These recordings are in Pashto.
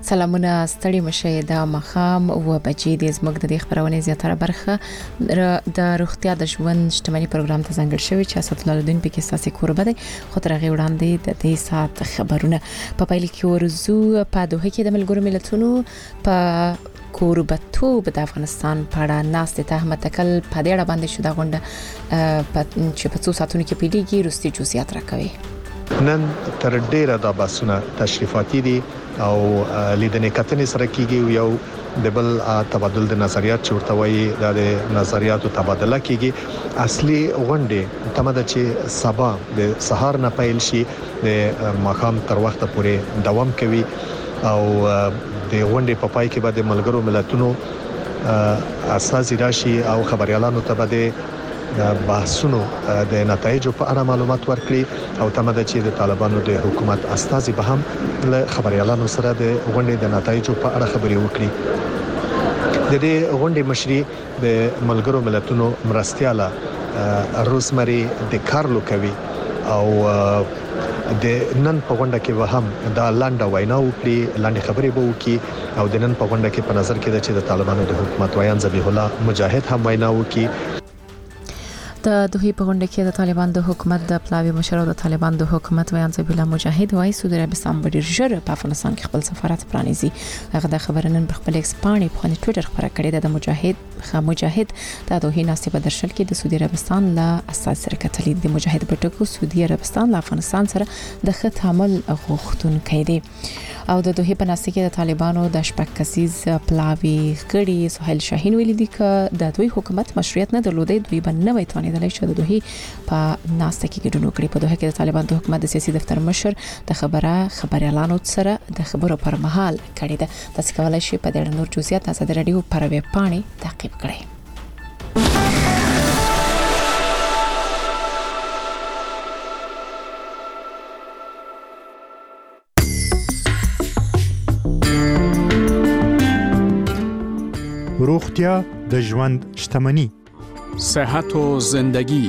سلامونه ستړي مشه د مخام و بچي د زموږ د خبرونه زیاتره برخه د روغتیا د ژوند شتمنۍ پروګرام ته ځانګړی شوی چې اساس لالدین پکې ساسي کوربه دی خو تر هغه وړاندې د دې سات خبرونه په پایله کې ورزو په دوه کې د ملګرو ملتونو په کوربتوب د افغانستان په اړه ناست ته احمد تکل په دې اړه باندې شو دا غونډه چې په 2 ساعتونو کې پیډيږي روستي جزئیات راکوي. نن تر ډیره د باسونه تشریفاتي دي او لیدنې کتنې سره کیږي یو د بل تبادل د نظریات چورته وایي د نظریاتو تبادله کیږي. اصلي غونډه تمه ده چې سبا د سهار نه پیل شي د مخام تر وخت پورې دوام کوي او د غونډې په پای کې به د ملګرو ملتونو اساسي راشي او خبريالانو ته به د بحثونو د نتایجو په اړه معلومات ورکړي او تمه ده چې د طالبانو د حکومت استازي به هم له خبريالانو سره د غونډې د نتایجو په اړه خبري وکړي. د دې غونډې مشري د ملګرو ملتونو مرستياله روزمري د کارلو کوي او د نن په غونډه کې به هم د لانډه وینا وکړي لاندې خبرې به وکړي او د نن په غونډه کې په نظر کې ده چې د طالبانو د حکومت ویان ذبیح الله مجاهد هم وینا وکړي. د دوی په غونډه کې د طالبان د حکومت د پلاوی مشر او د طالبان د حکومت ویان ذبیح الله مجاهد وايي سعودي عربستان به ډیر ژر په افغانستان کې خپل سفارت پرانیزي. هغه د خبرنن په خپل ایکس باندې په ټوئیټر خبره کړې ده د مجاهد د دوی ناستې په درشل کې د سعودي عربستان له اساس سره کتلې د مجاهد په ټکو سعودي عربستان له افغانستان سره د خط عمل غوښتونکي دي او د دوی په ناستې کې د طالبانو د شپږ کسیز پلاوی غړي سهیل شاهین ویلي دي چې د دوی حکومت مشروعیت نه درلودي دوی به نه وای توانیدلی چې د دوی په ناستې کې ګډون وکړي. په دوه کې د طالبان د حکومت د سیاسي دفتر مشر د خبريالانو سره د خبرو پر مهال کړي ده. تاسو کولای شئ په دې نور جزئیات تاسو د رادیو پر ویب پاڼې تعقیب کړئ. روغتیا د ژوند شتمنۍ صحت و زندگی.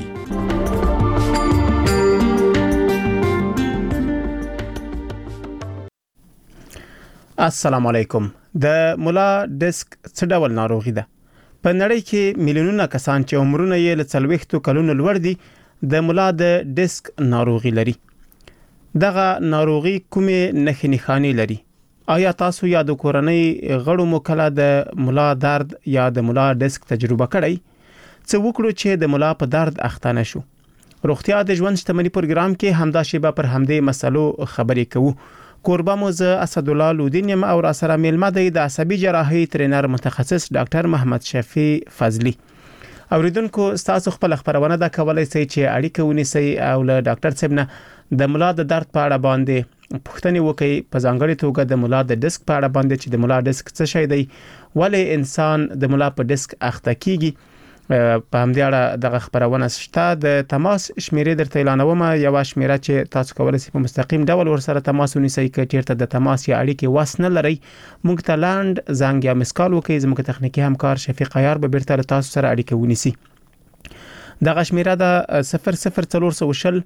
السلام علیکم. د مولا ډیسک څه ډول ناروغي ده؟ په نړۍ کې میلیونونه کسان چې عمرونه یې له 40 کلونو لوړ دي د مولا د ډیسک ناروغي لري. دغه ناروغي کومې نښې نښانې لري؟ آیا تاسو یا د کورنۍ غړو مو کله د مولا درد یا د مولا ډیسک تجربه کړی؟ څه وکړو چې د مولا په درد اخته نشو؟ روغتیا د ژوند شتمنۍ پروګرام کې همدا شیبه پر همدې مسلو خبرې کوو. کوربه مو ز اسد الله لودین یم او را سره میلمه دی د عصبي جراحي ترینر متخصص ډاکټر محمد شفیع فضلی. اوریدونکو تاسو خپل خبرونه دا کولای شئ چې اړیکه ونیسئ او له ډاکټر صاحب نه د مولا د درد په اړه باندې پوښتنې وکړئ. په ځانګړي توګه د مولا د ډیسک په اړه باندې چې د مولا ډیسک څه شی دی، ولې انسان د مولا په ډیسک اخته کیږي. په همدې اړه دغه خبرونه شته. د تماس شمیرې درته اعلانوم، یو شمیره چې تاسو کولای شئ په مستقیم ډول ورسره تماس ونیسئ. که چیرته د تماس یا اړیکې واس نه لرئ موږ ته لاند زنګ یا مسکال وکړئ. زموږ تخنیکی همکار شفیق عیار به بیرته تاسو سره اړیکه ونیسي. دغه شمیره د 00420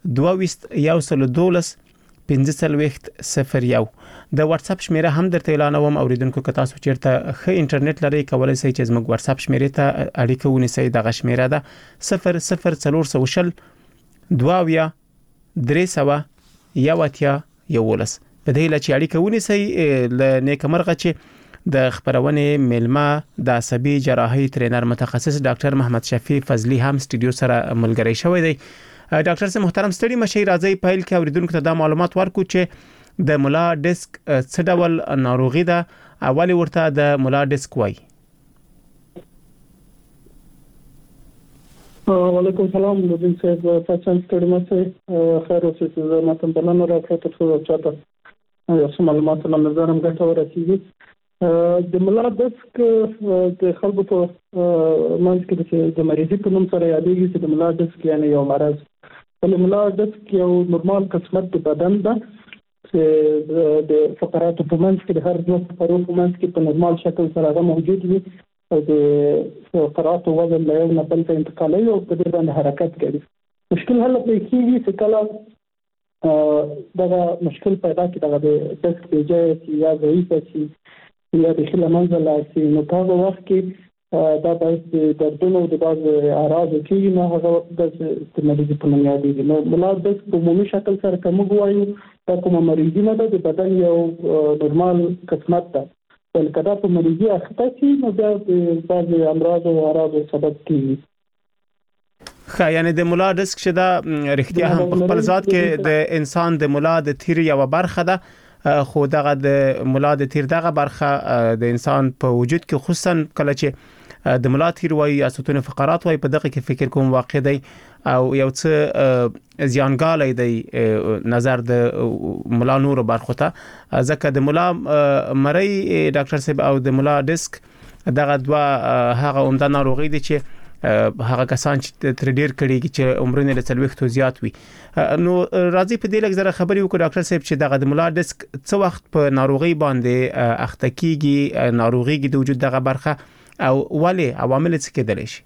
22 1501 د واتس اپ شمیره هم درته اعلانوم. اوریدونکو که تاسو چیرته ښه انټرنیټ لرئ کولای شئ چې زموږ واتس اپ شمیرې ته اړیکه ونیسئ. دغه شمیره ده 00420 22 311. په دې لچ اړیکه ونیسئ. ل نیکمرغه چې د خبرونه میلمه د عصبي جراحي ترینر متخصص ډاکټر محمد شفیع فضلی هم سټوډیو سره ملګری شوی دی. ډاکټر صاحب محترم ستړي مشي راځي پایل کې اوریدونکو ته دا معلومات ورکو چې د مولا ډیسک څه ډول ناروغي ده، اولی ورته د مولا ډیسک وایي. وعلیکم السلام لودین صاحب، تاسو ستړي مشه خیر اوسئ. زه ماته بلنه راکړه ته چاته یو څه معلومات له نظرم ګټور رسیږي. د مولا ډیسک د خلکو په منځ کې د مریضي په نوم سره یادېږي چې د مولا ډیسک یعنی یو مرض. ولې مولا ډیسک یو نورمال قسمت د بدن ده چې د فقراتو په منځ کې د هر دوه فقرو په منځ کې په نورمال شکل سره هغه موجود وي او د فقراتو وزن له یو نه بل ته انتقالوي او په دې باندې حرکت کوي. مشکل هله پرې کېږي چې کله دا مشکل پیدا کی دا د ډسک پیجه یا ضعیف شي یا د خله منځ لاسي نو په هغه وخت کې دا د دردونو د باز اعراض کې نه هغه د استعمالي په نوم یادېږي. نو ملا د عمومي شکل سره کوم وایو دا کومه مریضي نه ده د بدن یو نورمال قسمت ده بلکې دا په مریضي اخته شي نو بیا د باز امراض او اعراض سبب کیږي. خا یعنی د مولا ډسک چې دا رښتیا هم په خپل ذات کې د انسان د مولا د تیر یو برخه ده خو دغه د مولا د تیر دغه برخه د انسان په وجود کې خصوصا کله چې د مولا تیر وای یا ستون فقرات وای په دغه کې فکر کوم واقع دی او یو څه زیانګالای دی نظر د مولا نور برخه ته ځکه د مولا مری ډاکټر صاحب او د مولا ډسک دغه دوا هغه عمده ناروغي دي چې هغه کسان چې تر ډیر کړي چې عمرونه له 40 زیات وي. نو راځي په دې لږ زره خبري وکړو ډاکټر صاحب چې دغه د مولا ډسک څو وخت په ناروغي باندې اخته کیږي ناروغي د وجود دغه برخه او ولې عوامل څه کېدلی شي؟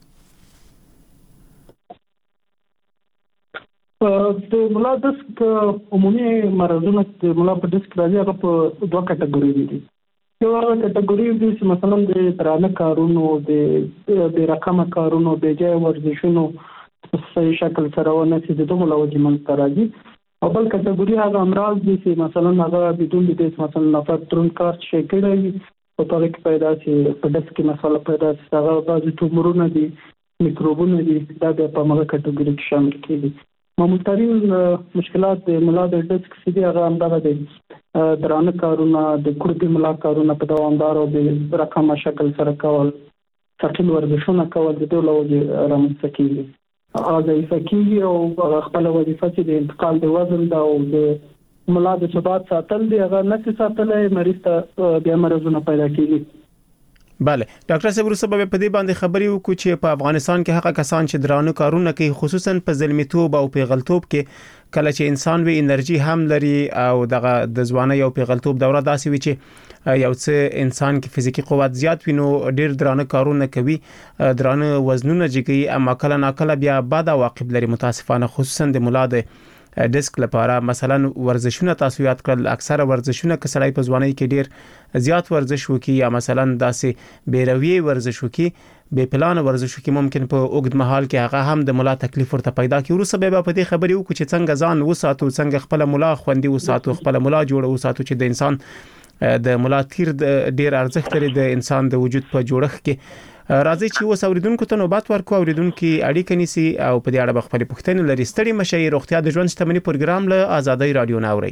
د مولا ډسک عمومي مرضونه د مولا په ډسک راځي هغه په دوه کټګوري دي. یو کټګوري دي چې مثلا د درانه کارونو د رقم کارونو د جای ورزشونو په صحیح شکل سره ونه چې د مولا وجې منځ راځي او بل کټګوري هغه امراض دي چې مثلا هغه بدون د مثلا نفر ترون کار شي کېږي او په هغه کې پیدا شي په ډسک کې مسله پیدا شي هغه بعضي تومورونه دي میکروبونه دي دا په هغه کټګوري کې شامل کېږي. معمول ترين مشکلات د مولا د ډسک سیدي هغه همدغه دي درانه کارونه د کورتي مولا کارونه په دوامدار او د رقم شکل سره کول ثقيل ورزشونه کول د ټولو رامنځته کیږي ضعیفه کیږي او خپل وظیفه چې د انتقال د وزن دا او د مولا د ثبات ساتل دی هغه نه ساتلای مریض ته بیا مرزونه پیدا کیږي. بله ډاکټر صاحب وروسته به په دې باندې خبري وکړو چې په افغانستان کې هغه کسان چې درانه کارونه کوي خصوصا په ظلمتوب او پیغلتوب کې کله چې انسان وی انرژي هم لري او دغه د ځواني او پیغلتوب دوره داسې وي چې یو څه انسان کې فزیکی قوت زیات وي نو ډیر درانه کارونه کوي درانه وزنونه جګي اما کله ناکله بیا بد عواقب لري متاسفانه خصوصا د مولا د ډسک لپاره مثلا ورزشونه تاسو یاد کړل اکثره ورزشونه کسړای په ځواني کې ډیر زیات ورزش وکي یا مثلا داسې بیروي ورزش وکي بے پلان ورزش وکي ممکن په اوږد مهال کې هغه هم د مولا تکلیف ورته پیدا کوي. وروسته به په دې خبرې وکړو چې څنګه ځان وساتو څنګه خپل مولا خوندي وساتو خپل مولا جوړ وساتو چې د انسان د مولا تیر ډیر ارزښت لري د انسان د وجود په جوړښت کې. راځي چې اوس اوریدونکو ته نوبات ورکو اوریدونکو اړیکه نیسي او په دې اړه خپل پوښتنې لري. ستړي مشي روغتیا د ژوند شتمنۍ پروګرام له آزادۍ رادیو ناوري.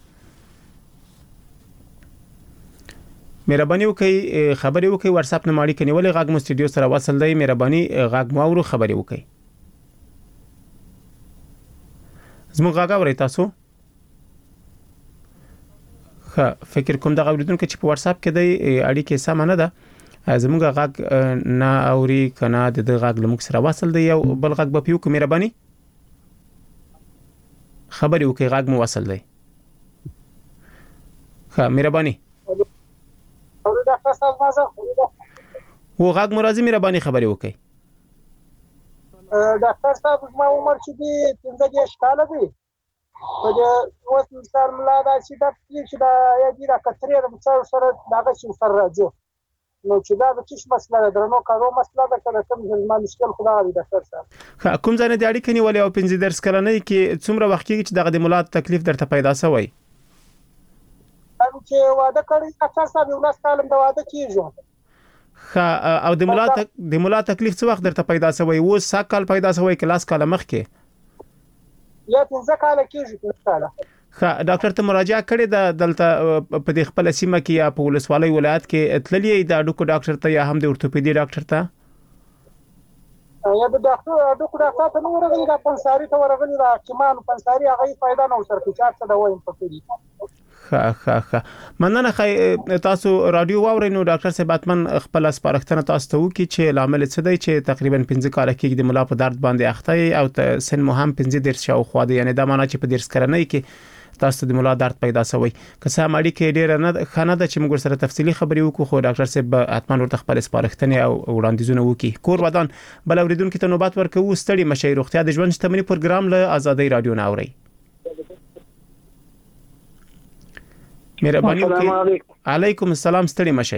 مهرباني وکړئ خبري وکړئ واتس اپ نمبر کې نیولې غاګ مو سټډیو سره وصل دی مهرباني غاګ مو اورو خبري وکړئ. زموږ غاګ اورئ تاسو؟ ښه فکر کوم دا اوریدونکو چې په واتس اپ کې دی اړیکه سم نه ده زموږ غاګ نه اوري کنه د غاګ لمک سره وصل دی یو بل غاګ به پیو کوم مهرباني خبري وکړئ غاګ مو وصل دی. ښه مهرباني و غاګ مرازي مهرباني خبري وکړئ. ډاکټر صاحب ما عمر چې دی 15 کال دی په دې اوس سر ملا دا چې دا یا دې را کتري د څو سره داغه چې سر راځي نو چې دا د څه مسله ده درنو کارو مسله ده کله کوم ځل مشکل خدا دی ډاکټر صاحب. کوم ځای نه دی اړیکه نیولې او 15 درس کلنۍ کې څومره وخت کې چې دغه د مولا تکلیف درته پیدا شوی؟ چې واده کړی ډاکټر صاحب یو لاس کالم د واده کیږي. او د مولا تکلیف څو وخت درته پیدا شوی و سا کال پیدا شوی کلاس کال مخ کې یا 15 کال کېږي کال. ډاکټر ته مراجعه کړې ده دلته په دې خپل سیمه کې یا په ولسوالۍ ولایت کې تللې د اډوکو ډاکټر ته یا هم د اورتوپیدي ډاکټر ته یا د ډاکټر اډوکو ډاکټر ته نو ورغلي د پنساري ته ورغلي د حکیمانو پنساري هغه فائدہ نه ورسره چې څه دا وایم په ښه مننه تاسو رادیو واورئ نو ډاکټر صاحب اتمن خپل سپارښتنه تاسو ته وکړي چې لامل څه دی چې تقریبا 15 کال کې د مولا په درد باندې اخته او سن مو هم 15 درس شاوخوا دی یعنی دا معنی چې په درس کرنۍ کې تاسو د مولا درد پیدا شوی که څه ماړي کې ډیر نه خانه د چې موږ سره تفصیلی خبري وکړو خو ډاکټر صاحب اتمن ورته خپل سپارښتنې او وړاندیزونه وکړي. کور ودان بل اوریدونکو ته نوبات ورکوو. ستړي مشي روغتیا د ژوند شتمنۍ پروګرام له آزادۍ رادیو ناوري. مهرباني السلام علیکم. علیکم السلام ستړي مشي.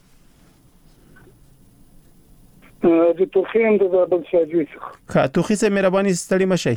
د توخین د بل شاجوي څخه توخي سه مهرباني ستړي مشي.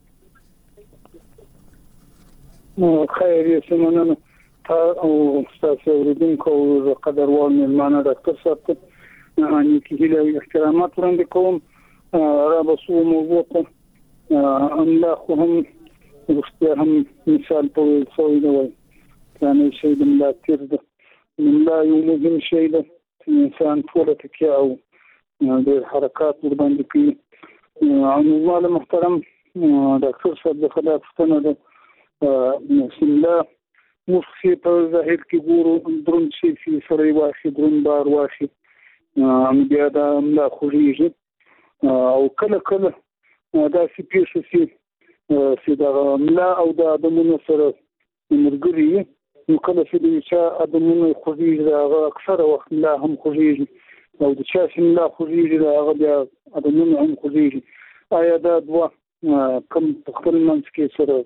خیر یې سمونه او تاسو اوریدونکو او قدروان مېلمانه ډاکټر صاحب ته اني کېله احترامات وړاندې کوم را بسو موضوع ته الله خو هم رښتیا هم مثال په څوی دی یعنی شی د ملاتیر د الله یو مهم شی دی انسان ټول تکي او د حرکات باندې کوي او محترم ډاکټر صاحب د خلاف ستنه ده بسم الله مخفي په ظاهر کې ګورو درون شي چې سره واخي درون بار واخي بیا دا الله خوږي او کله کله دا سي پیښه چې دا ملا او د ادمونو سره مرګري نو کله چې چې ادمونو خوږي دا اکثر وخت لا هم خوږي او د چا چې لا خوږي دا هغه بیا ادمونو هم خوږي آیا دا دوا کوم خپل منځ کې سره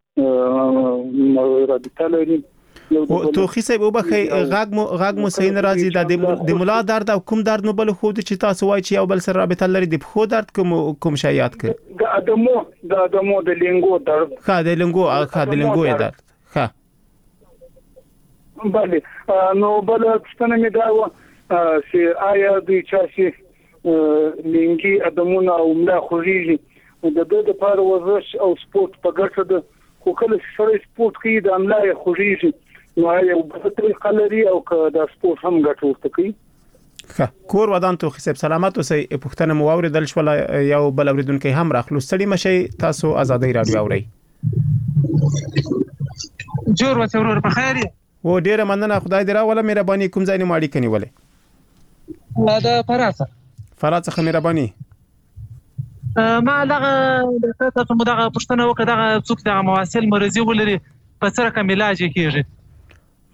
رابطه او توخي صاحب وبخي غاګ مو صحیح ناراضي د مولا درد او کوم درد نو بل خو چې تاسو وای چې یو بل سره رابطه لري د خو درد کوم شي یاد ک د ادمو د لینګو درد د لینګو درد بله نو بل څنګه می دا و چې آیا د چاسي لینګي ادمونه او ملا خوږي د د لپاره ورزش او سپورت په ګټه ده خو کله سره سپورت کوي د عمله خوږي نو یو بل طریقه لري او د سپورت هم ګټه ورته کوي. کور ودان توخي صاحب سلامات اوسئ. پښتنه مو اوریدل شول یو بل اوریدونکو هم راخلو ستړي مشي تاسو آزادۍ رادیو اورئ. جوړ وته ورور په خیر و ډیره مننه خدای دې راوله مهرباني کوم ځای نه ماړي کني ولې دا فرانسه مهرباني ما دغه تاسو مو دغه پښتنه وکړه دغه څوک دغه مواصل مرزي ولري په سره کوم علاج کیږي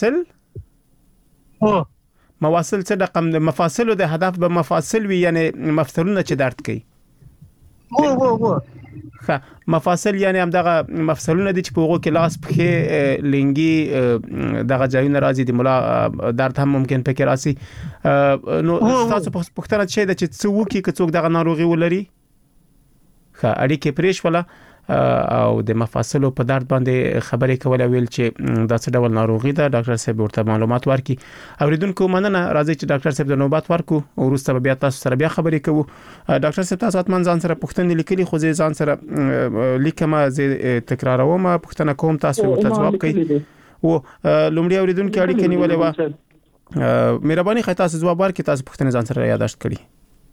مواصل څه د قم د مفاصل د هدف به مفاصل وي یعنی مفصلونه چې درد کوي مفاصل یعنی هم دغه مفصلونه دي چې په وګو کې لاس پخې لنګي دغه ځایونه راځي د مولا درد هم ممکن پکې راسي نو تاسو پښتنه چې د څه وکي که څوک دغه ناروغي ولري اړیکې پرېښ ولا او د مفاصلو په درد باندې خبرې کول ویل چې دا څه ډول ناروغي ده ډاکټر صاحب ورته معلومات ورکړي. اوریدونکو مننه راځي چې ډاکټر صاحب د نوبات ورکو او وروسته بیا تاسو سره بیا خبرې کوو. ډاکټر صاحب تاسو اتمن ځان سره پښتنه لیکلي خو ځان سره لیکم زه تکراروم پښتنه کوم تاسو ورته جواب کوي او لومړی اوریدونکو اړیکې نیولې و مهرباني خاطر تاسو جواب ورکړئ تاسو پښتنه ځان سره یاداشت کړئ.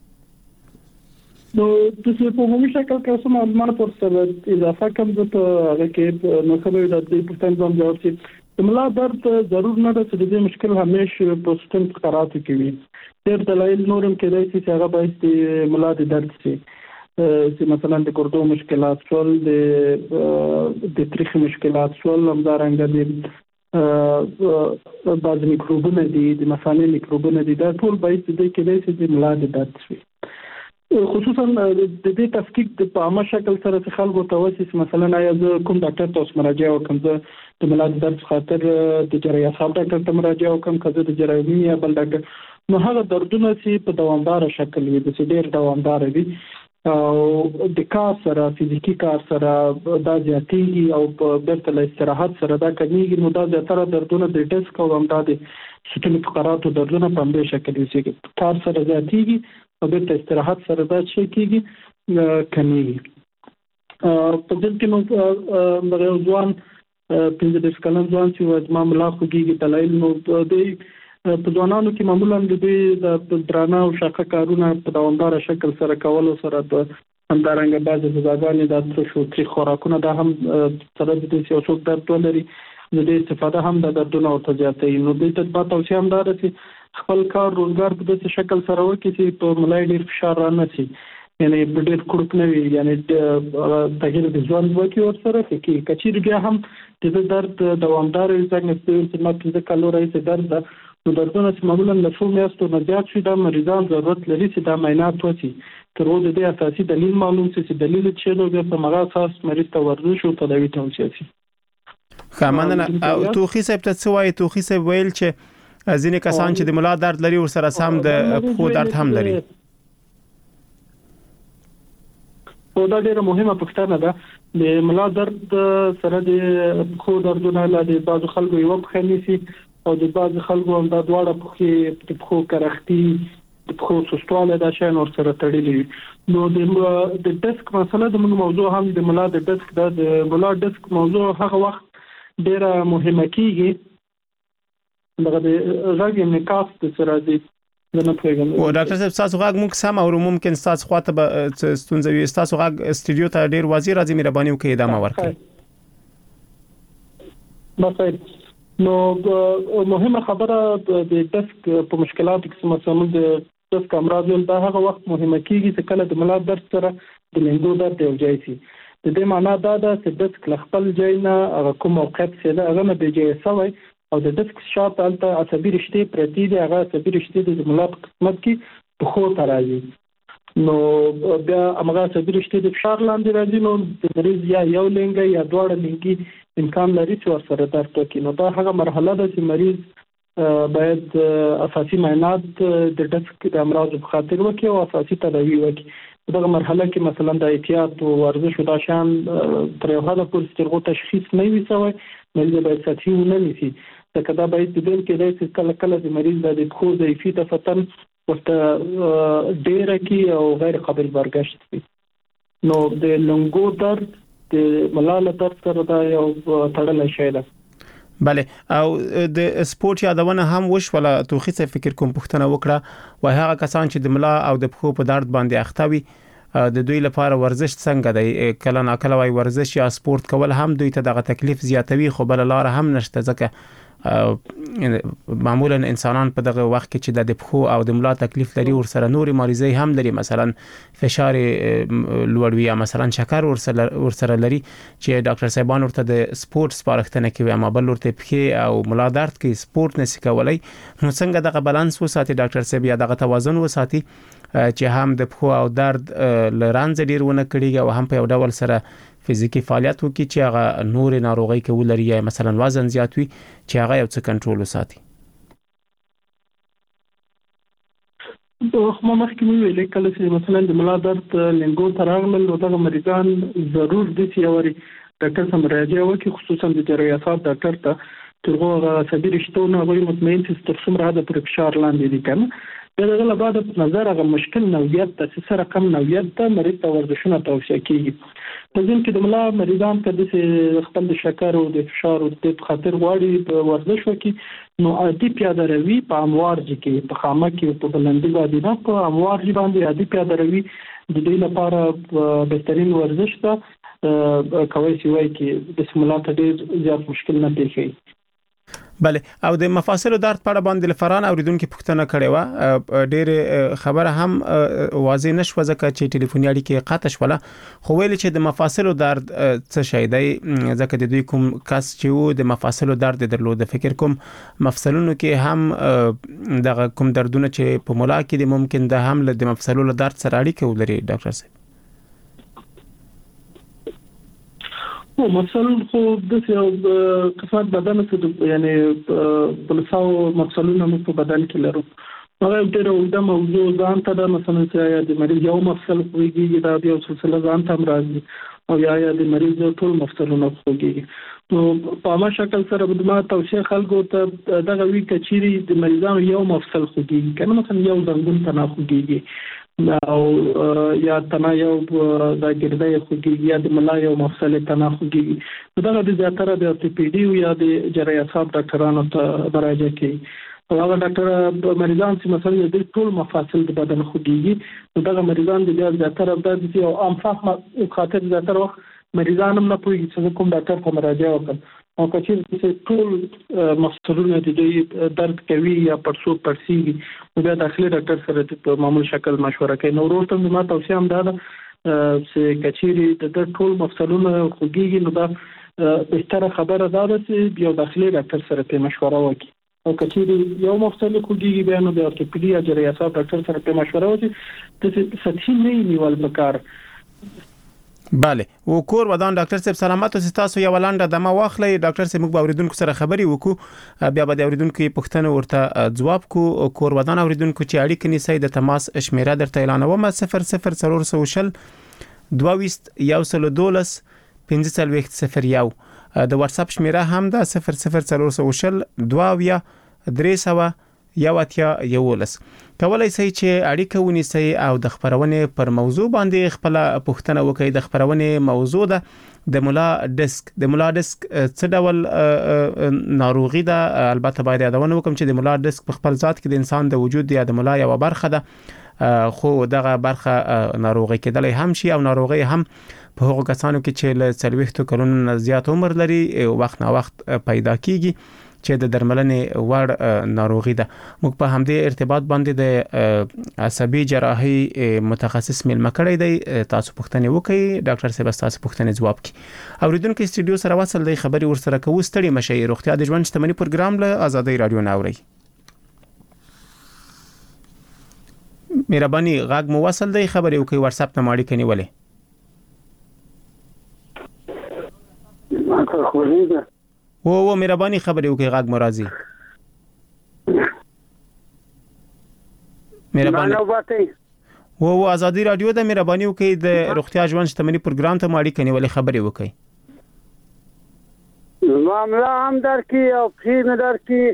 نو د په عمومي شکل کې اوسه معلومات پر سره اضافه کوم د هغه کې نو خبرې د پښتون ځان جوړ شي ملا درد ضرور نه ده چې د مشکل همیشه په سیستم قرارات کوي ډېر دلایل نورم کې دی چې هغه باید ملا د درد شي چې مثلا د ګردو مشکلات شول د تاریخ مشکلات شول همدارنګه د بعض میکروبونه دي د مثانې میکروبونه دي دا ټول باید د کې دی چې ملا د درد شي خصوصا د دې تفکیک د عامه شکل سره چې خلکو ته وایي مثلا آیا زه کوم ډاکټر ته مراجعه وکم زه د ملا درد خاطر د جراحي صاحب ډاکټر ته مراجعه وکم کزه د جراحي یا بل ډاکټر نو هغه دردونه چې په دوامدار شکل وي د ډېر دوامدار وي او د کار سره فزیکی کار سره دا زیاتېږي او په برتل استراحت سره دا کمیږي نو دا زیاتره دردونه د ډیسک او هم د ستوني فقراتو دردونه په همدې شکل وي کار سره زیاتېږي او د استراحت سره دا شي کېږي کمیږي په دې کې نو د ځوان 15 کلن ځوان چې معاملې خوږي دلایل نو د په ځوانانو کې معمولا د دې درانه او شاقه کارونه په دوامدار شکل سره کول سره د همدارنګه بعض غذاګانې د شوتري خوراکونه دا هم سره د دې یو څو درد ولري د دې استفاده هم د دردونو او تجارتي نو د تطبیق توصیه هم ده چې خپل کار روزګار په دې شکل سره وکړي چې په ملای ډیر فشار را نه شي یعنی ډیر کړک نه وي یعنی تغیر د ځوان وکي او سره کې کچیر بیا هم د درد دوامدار څنګه چې ما په کالوري څخه درد نو دردونه چې معمولا له څو میاشتو نه زیات شي د مریضان ضرورت لري چې د معاینات وشي تر اوسه د اساسي دلیل معلوم شي چې دلیل چې نو په مغا اساس مریض ته ورزش او تداوی توصیه شي. خامنه او توخی صاحب ته څه وایي توخی صاحب ویل چې ځینې کسان چې د ملا درد لري ور سره سم د خو درد هم لري. او دا ډیره مهمه پوښتنه ده. د ملا درد سره د خو دردونه د بعض خلکو یو په خنيسي او د بعض خلکو هم د دواړه په خو کرختی د خو سستواله د شان ور سره تړلې. نو د ډسک مسله د موضوع هم د ملا د ډسک د ملا ډسک موضوع هغه وخت ډیره مهمه کیږي دغه د غږ انعکاس د سره دي نه پیغام. او ډاکټر صاحب تاسو غږ موږ سم او ممکن تاسو خواته به ستونزوي تاسو غږ استودیو ته ډیر واضح راځي مهرباني وکړئ ادامه ورکړئ. بخیر. نو مهمه خبره د ډسک په مشکلاتو کې مسامل د ډسک امراض دا هغه وخت مهمه کیږي چې کله د ملا درد سره د لنګو درد یو ځای شي. د دې معنی دا ده چې ډسک خپل ځای نه کوم موقعیت څه هغه نه دی ځای سوی او د ډسک شاته الته عصبي رشتې پرتی دي هغه عصبي رشتې د ملا په قسمت کې په خو ترازي. نو بیا هغه عصبي رشتې د فشار لاندې راځي نو د مریض یا یو لنګي یا دواړه لنګي امکان لري چې ورسره درد وکړي. نو دا هغه مرحله ده چې مریض باید اساسي معاینات د ډسک د امراض په خاطر وکړي او اساسي تداوی وکړي. دغه مرحله کې مثلا د احتیاط او ورزش او د شان تر یو حده پورې سترګو تشخیص نه وي سوی مریض باید ساتي ونه نیسي. ځکه دا باید د دې کې د کله کله د مریض د خو ضعیفي ته فتن ورته ډیره کی او غیر قابل برگشت وي. نو د لنګو درد د ملاله درد سره دا یو تړلې شی ده. بله او د سپورت یادونه هم وشوله توخی څه فکر کوم پښتنه وکړه وای هغه کسان چې د ملا او د پخو په درد باندې اخته وي د دوی لپاره ورزش څنګه دی کله ناکله وای ورزش یا سپورت کول هم دوی ته دغه تکلیف زیاتوي خو بل لار هم نشته ځکه معمولا انسانان په دغه وخت کې چې د پخو او د ملا تکلیف لري ور سره نوري مریضي هم لري مثلا فشار لوړ وي یا مثلا شکر ور سره لري چې ډاکټر صاحبان ورته د سپورت سپارښتنه کوي اما بل ورته پخې او ملا درد کې سپورت نشي کولای. نو څنګه دغه بالانس وساتي ډاکټر صاحب یا دغه توازن وساتي چې هم د پخو او درد لرانځ ډیر ونه کړي او هم په یو ډول سره فزیکی فعالیت وکړي چې هغه نور ناروغي کې ولري یا مثلا وزن زیات وي چې هغه یو څه کنټرول وساتي. خو مخکې ویل کله چې مثلا د ملا درد لنګو تراغمل نو دغه مریضان ضرور دي چې اوري ډاکټر سم راځي وکړي خصوصا د جراحت ډاکټر ته ترغه عصبي رشتونه غوړي مطمئن چې تر څومره د پر فشار لاندې دي کنه دغه له بعد په نظر هغه مشکل نوعیت د سره کم نوعیت د مریض ته ورزشونه توصیه کیږي. په ځین کې د ملا مریضان ته د خپل د شکر او د فشار او د خاطر غواړي ورزش وکړي نو عادي پیاده روي په اموار کې په خامه کې په بلندي باندې نه په اموار باندې عادي پیاده روي د دې لپاره بهترین ورزش ده کوي چې وایي کې د سملات ډېر زیات مشکل نه پیښي. بله او د مفاصل درد په اړه باندې لفران اوریدونکو پوښتنه کړې و ډېر خبره هم واضح نشو ځکه چې ټلیفوني اړیکې قطع شوله خو ویل چې د مفاصل درد څه شي دی ځکه د دوی کوم کس چې وو د مفاصل درد درلود فکر کوم مفصلونو کې هم دغه کوم دردونه چې په مولا کې د ممکن د هم د مفصلو درد سره اړیکه ولري ډاکټر صاحب. مفصل خو د قسمت بدن څخه یعنی بلساو مفصلونه په بدن کې لرو هغه ډېر د موضوع ځان ته د مثلا چې د مریض یو مفصل خوږي دا یو سلسله ځان ته راځي او یا د مریض ټول مفصلونه خوږي. نو په عامه شکل سره د ما توصیه خلکو ته دغه وی کچيري د مریضانو یو مفصل خوږي کنه مثلا یو زنګون ته نه خوږي او یا تنا یو د ګردې خوږي یا د ملا یو مفصل تنا خوږي دا د زیاتره د orthopedy یا د جراحت ډاکټرانو ته مراجعه کوي او هغه ډاکټر مریضان چې مثلا د ټول مفاصل د بدن خوږي دا مریضان د زیاتره د یو عام فهم خاطر زیاتره وخت مریضان هم نه پوهیږي چې کوم ډاکټر ته مراجعه وکړي او کچیر چې ټول مفصلونه د درد کوي یا پرسو پرسیږي نو بیا داخلي ډاکټر سره په معمول شکل مشوره کوي. نو ورته ما توصیه هم ده چې کچیر د ټول مفصلونه خوږي نو دا بهتره خبره ده چې یو داخلي ډاکټر سره په مشوره وکړي او کچیر یو مفصل خوږي بیا نو د orthopedy یا جراحت ډاکټر سره په مشوره وکړي چې سطحي نه نیول پکار. bale او کور ودان ډاکټر صاحب سلامات اوسئ تاسو یو لاندې دمه واخلئ ډاکټر صاحب موږ به اوریدونکو سره خبري وکړو بیا به د اوریدونکو پوښتنه ورته جواب کو کور ودان اوریدونکو چې اړیکه نیسي د تماس شمیره درته اعلانوم 00400 22 112 1501 د واتس اپ شمیره هم ده 00400 22 300 11 کولای شئ چې اړیکه ونیسئ او د خبرونې پر موضوع باندې خپل پوښتنه وکړئ د خبرونې موضوع ده د مولا ډیسک څه ډول ناروغي ده البته باید یادونه وکم چې د مولا ډیسک په خپل ذات کې د انسان د وجود یا د مولا یو برخه ده خو دغه برخه ناروغي کېدلای هم شي او ناروغي هم په هغو کسانو کې چې له 40 کلونو زیات عمر لري وخت نه وخت پیدا کیږي چې د درملنې وړ ناروغي ده موږ په همدې ارتباط باندې د عصبي جراحي متخصص ملما کړی دی تاسو پوښتنه وکړئ ډاکټر صاحب تاسو پوښتنه جواب کړي اوریدونکو استودیو سره وصل دی خبري ورسره کوو ستړي مشي روغتیا د ژوند شتمنۍ پروګرام له آزادۍ رادیو ناوري مهرباني غاګ مو وصل دی خبري وکړئ واتس اپ ته ماړي کني ولې ما خو و مهرباني خبرې وکړئ غاګ مرাজি مهرباني و آزادۍ رادیو د مهرباني وکړئ د روغتیا ژوند شتمنۍ پروګرام ته ماړي کني ولې خبرې وکړئ معاملہ هم درکې او پښې مې درکې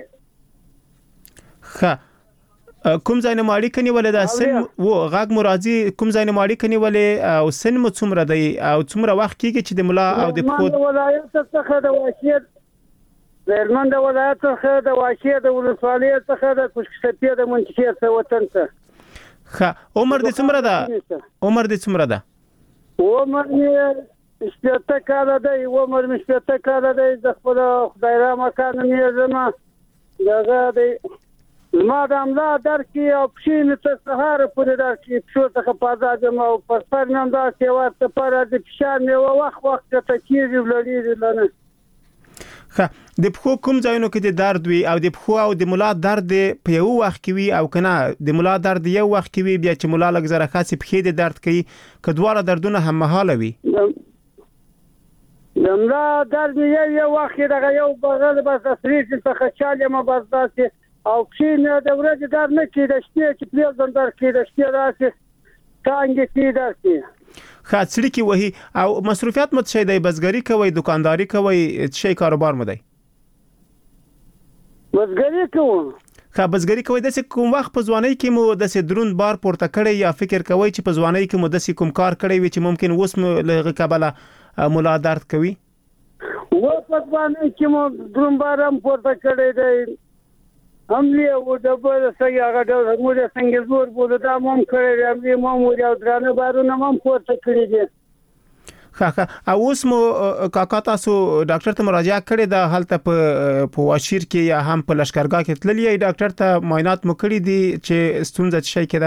کوم ځای نه ماړي کني ولې دا سن و غاګ مرাজি کوم ځای نه ماړي کني ولې او سن مو څومره دی او څومره وخت کېږي چې د مولا او د پخو ولایت څخه د واشیت د هلمند ولایت څخه د واشیت د ولسوالۍ څخه د کوشکسپې د منطقې څخه وطن ته عمر دې څومره ده عمر مې 70 کاله دی عمر مې 70 کاله دی د خپل خدای را مکان مې زما دغه دی ما د املا درکې او پښې مې تر سهار پورې درکې پښو څخه پازاد ما او پر سر مې دا سیوات پر د فشار مې وخت ته کېږي ولړي لنه د پخو کوم ځایونو کې د درد وي او د پخو او د مولا درد په یو وخت کې وي او کنه د مولا درد یو وخت کې وي بیا چې مولا لږ زره خاصه پخې د درد کوي کډواره دردونه هم مهاله وي د مولا درد یو وخت دغه یو بغل بس سریج څخه چاله ما بس داسې او پښې د ورځې درد نه کېد شته چې پلیز درد کېد شته راسي څنګه کېد داسې خاصړي کې وਹੀ او مصروفیات مت شي د بزګری کوي دکانداري کوي شي کاروبار مده بزګری کوم بزګری کوي د کوم وخت په ځواني کې مو د درون بار پورته کړی یا فکر کوي چې په ځواني کې مو د کوم کار کړی وي چې ممکن اوس له قبله مولا درد کوي و په ځواني کې مو درون بارم پورته کړی دی هملی او د بل څنګه هغه د موږ څنګه زور بوله دا مم کړی هملی مم او درانه بارونه مم پورته کړی دي او اوس مو کاکا تاسو ډاکټر ته مراجعه کړې ده حالت په واشیر کې یا هم په لشکرګاه کې تللی ډاکټر ته معاینات مو کړی دي چې ستونزه شي کېده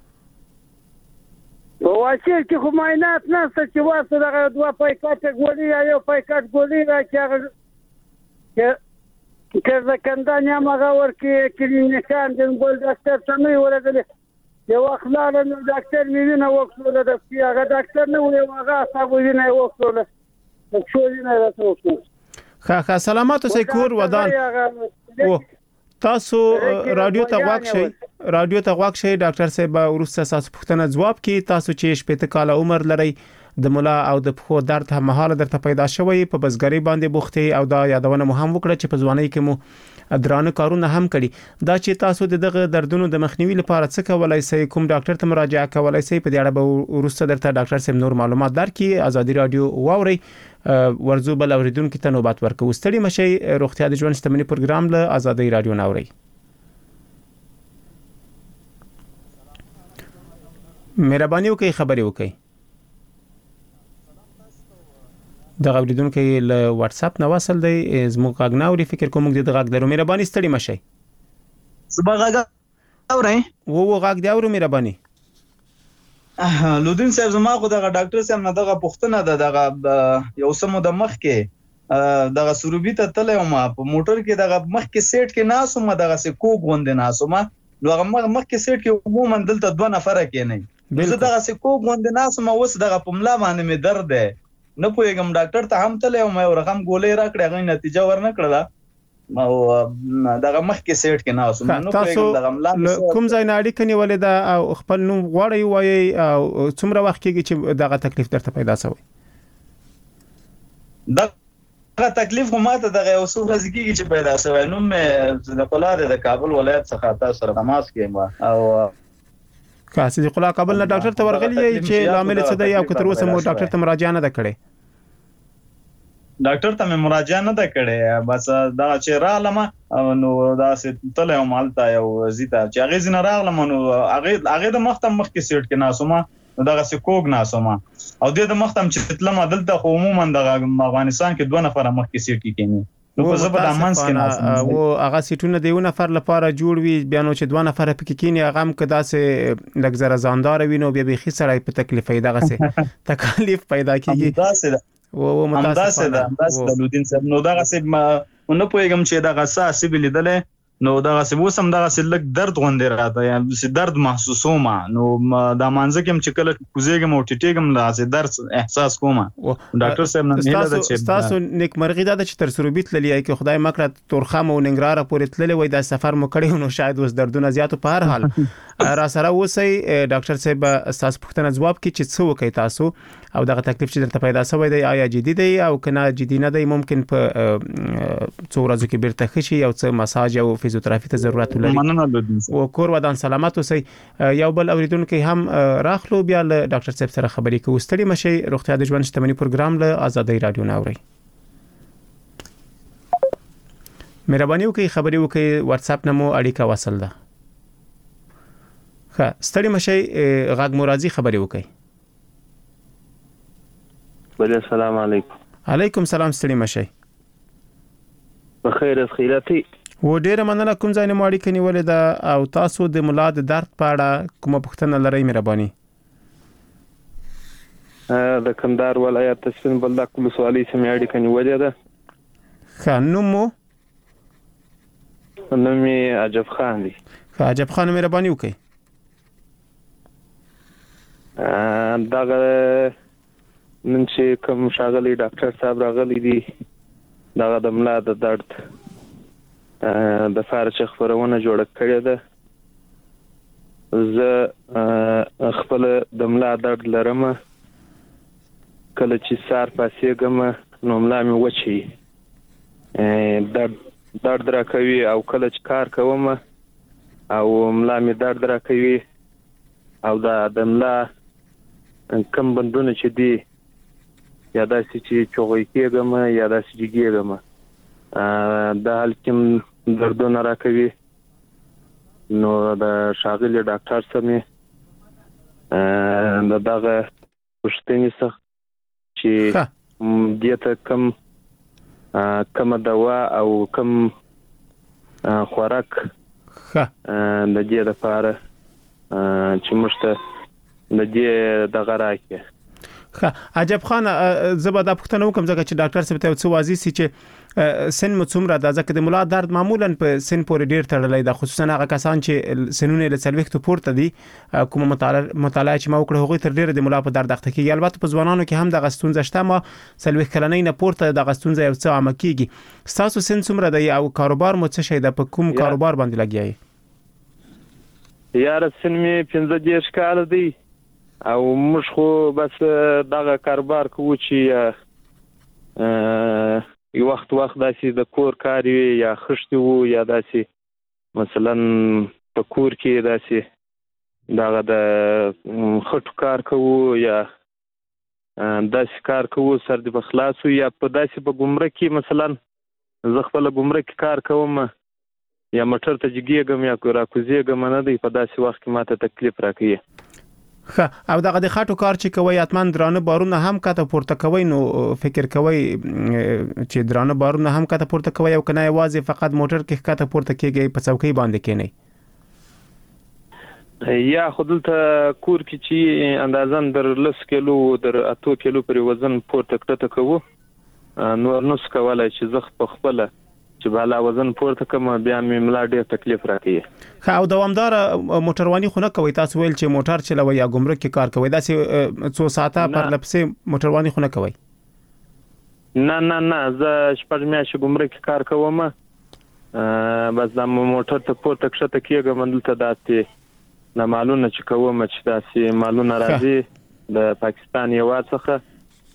په واشیر کې خو معاینات نه څه چې واسه دغه دوه پایکاټ ګولې یا یو پایکاټ ګولې راکې کله کندانیا مغه ورکه کلینیکان د بل ډاکټر ته نه ورغله یو اخلاق نو ډاکټر مې نه وکړل د هغه ډاکټر نه وی هغه تاسو یې نه وکړل څو یې نه راځو سلامات اوسئ کور ودان تاسو رادیو ته غواړئ شئ ډاکټر صاحب ورسته تاسو پوښتنه جواب کړي تاسو چې 70 کال عمر لرئ د مولا او د پخو درد هم مهاله درته پیدا شوی په بزګری باندې بوختي او دا یادونه مو هم وکړه چې په ځواني کې مو درانه کارونه هم کړي دا چې تاسو دغه دردونو د مخنیوي لپاره څه کولای شئ کوم ډاکټر ته مراجعه کولای شئ په دې اړه به ورسته درته ډاکټر صاحب نور معلومات درکړي آزادۍ رادیو واوري ورزو بل اوریدونکو ته نوبات ورکو ستړي مشي روغتیا د ژوند شتمنۍ پروګرام له آزادۍ رادیو ناوري مهرباني وکړئ خبري وکړئ د اوریدونکو له واتس اپ نو وصل دی زموږ غاګناوري فکر کوم د غاګ درو مهرباني ستړي مشي صبح غاګ اورئ و غاګ دی اورو مهرباني لودین صاحب زما خو دغه ډاکټر صاحب نه دغه پوښتنه ده دغه یو سمو د مخ کې دغه سروبي ته تلم ما په موټر کې دغه مخ کې سیټ کې ناسو ما دغه سه کوګ وند ناسو ما نو هغه مخ کې سیټ کې عموما دلته 2 نفر کې نه زه دغه سکو غوند نه سم اوس دغه پملا باندې می درد ده نه پوهیږم ډاکټر ته هم تله او مې ورغم ګولې راکړې غي نتیجه ورنه کړله او دغه مخ کې سیټ کې نه اوسم نو پوهیږم دغه ملا کوم ځای نه اړیکه نیولې ده او خپل نوم غواړي وایي او څومره وخت کېږي چې دغه تکلیف درته پیدا شوی دغه تکلیف هم ماته دغه اوسو ورځ کېږي چې پیدا شوی نو مې د قلاره د کابل ولایت څخه تاسو سره تماس کېم او کاسې د قلا کابل نه ډاکټر ته ورغلی چې لامل څه دی او کتر اوسه مو ډاکټر ته مراجعه نه کړې ډاکټر ته مې مراجعه نه کړې بس دا چې راغلم نو دا چې تل یو مالتا یو زیتا چې هغه زنه راغلم نو هغه د مختم مخ کې سیټ کې ناسومه دغه سکوګ ناسومه او د مختم چې تلم دلته عموما د افغانستان کې 2 نفر مخ کې سیټ کېنی نو په زبر امانس کې ناسومه او هغه سیټونه د یو نفر لپاره جوړ وي بیا نو چې 2 نفر پکې کېنی هغه هم کدا سه لګ زره زاندار وینو بیا به خسرای په تکلیف دغه سه تکلیف پیدا کیږي و متاسفانه د لودین صاحب نو دغه سه نو پوهیږم چې دغه ساسي بلیدل نو دغه سه وسم دغه سه لګ درد غوندې راته یا سه درد محسوسوم نو د مانځ کې چې کله کوزېګم او ټټېګم لا سه درد احساس کوم ډاکټر صاحب نه هیله ده چې تاسو نیک مرغی ده چې تر سروبیت للی کې خدای مکړه تورخم او ننګرهار پورې تللی وای د سفر مو کړی نو شاید اوس دردونه زیات په هر حال را سره وسی ډاکټر صاحب تاسو پوښتنه جواب کی چې څه وکي تاسو او دغه تکلیف چې درته پیدا شوی دی آیا جدي دی او کنه جدي نه دی ممکن په څو ورځې کې بیرته خشي او څه مساج او فزیوتراپي ته ضرورت لري او کور ودان سلامت اوسئ یو بل اوریدونکو هم راخلو بیا له ډاکټر صاحب سره خبرې کوو ستړي مشي روغتیا د ژوند شتمنۍ پروګرام له آزادۍ رادیو ناوړي مهرباني وکړئ خبرې وکړئ واتس اپ نمو اړیکه وصل ده ښه ستړي مشي غږ مرادي خبرې وکړئ بله السلام علیکم علیکم سلام ستړي مشي بخیر خیراتي و ډیره مننه کوم ځای نه ماړی کني ولې دا او تاسو د ملا د درد په اړه کومه پوښتنه لرئ مهرباني د کندهار ولایت سپین بلدک ولسوالۍ سیمه اړیکه نیولې ده ښه نوم مو نوم یې عجب خان دی ښه عجب خان مهرباني وکړئ دغه نن چې کوم شاغلی ډاکټر صاحب راغلی دی دغه د ملا د درد د فارچ خبرونه جوړ کړی ده زه خپل د ملا درد لرم کله چې سار پاسېږم نو ملا مې وچی درد را کوي او کله چې کار کوم او ملا مې درد را کوي او د ملا کم بندونه چې دی یا داسې چې چوغې کېږم یا داسې چې کېږم د حال کې دردونه را کوي نو د شاغلي ډاکټر سمې دغه پوښتنې څخه چې دیته کم دوا او کم خوراک د دې لپاره چې موږ ته د دې دغه راکې عجب خان زبر د پښتنو کوم ځکه چې ډاکټر صاحب ته څه واضح سي چې سن مڅومره د ځکه د ملا درد معمولا په سن پورې ډیر تړلې ده خصوصا هغه کسان چې سنونه له سلويختو پورته دي کوم مطالعه چې ما وکړه هغه تر ډیر د ملا په درد اخته کیږي البته په ځوانانو کې هم د غستون زشته ما سلويخ کلنۍ نه پورته د غستون یو څه عام کیږي تاسو سن څومره دی او کاروبار مو څه شي د په کوم کاروبار باندې لګیای یار سن می 15 کال دی او موږ خو بس دغه کاروبار کوو چې یو وخت داسې د کور کار یا خشتي وو یا داسې مثلا په کور کې داسې دغه د خټو کار کوو یا داسې کار کوو سر د بخلاصو یا په داسې په ګمرک کې مثلا زه خپل ګمرک کار کوم یا موټر ته جګیږم یا راکوزیږم نه دی په داسې وخت کې ماته تکلیف راکوي او دغه د خاطو کار چې کوي اتمن درانه بارونه هم کته پورته کوي نو فکر کوي چې درانه بارونه هم کته پورته کوي او کنه یوازې فقط موټر کې کته پورته کېږي په څوکۍ باندې کېنی یا خودلته کور کې چې اندازان در 10 کیلو در 8 کیلو پر وزن پورته کړه کوو نور نو څه کولای چې زخ په خپل چې بالا وزن پورته کوم بیا مې ملا ډېر تکلیف راکړي. او دوامدار موټرواني خو نه کوي؟ تاسو ویل چې موټر چلوي یا ګمرک کې کار کوي، دا چې څو ساعته پر لپسې موټرواني خو نه کوي؟ نه زه 6 میاشتې ګمرک کې کار کوم، بس دا موټر ته پورته کښته کېږم دلته داسې د مالونه چې کوم چې داسې مالونه راځي د پاکستان هېواد څخه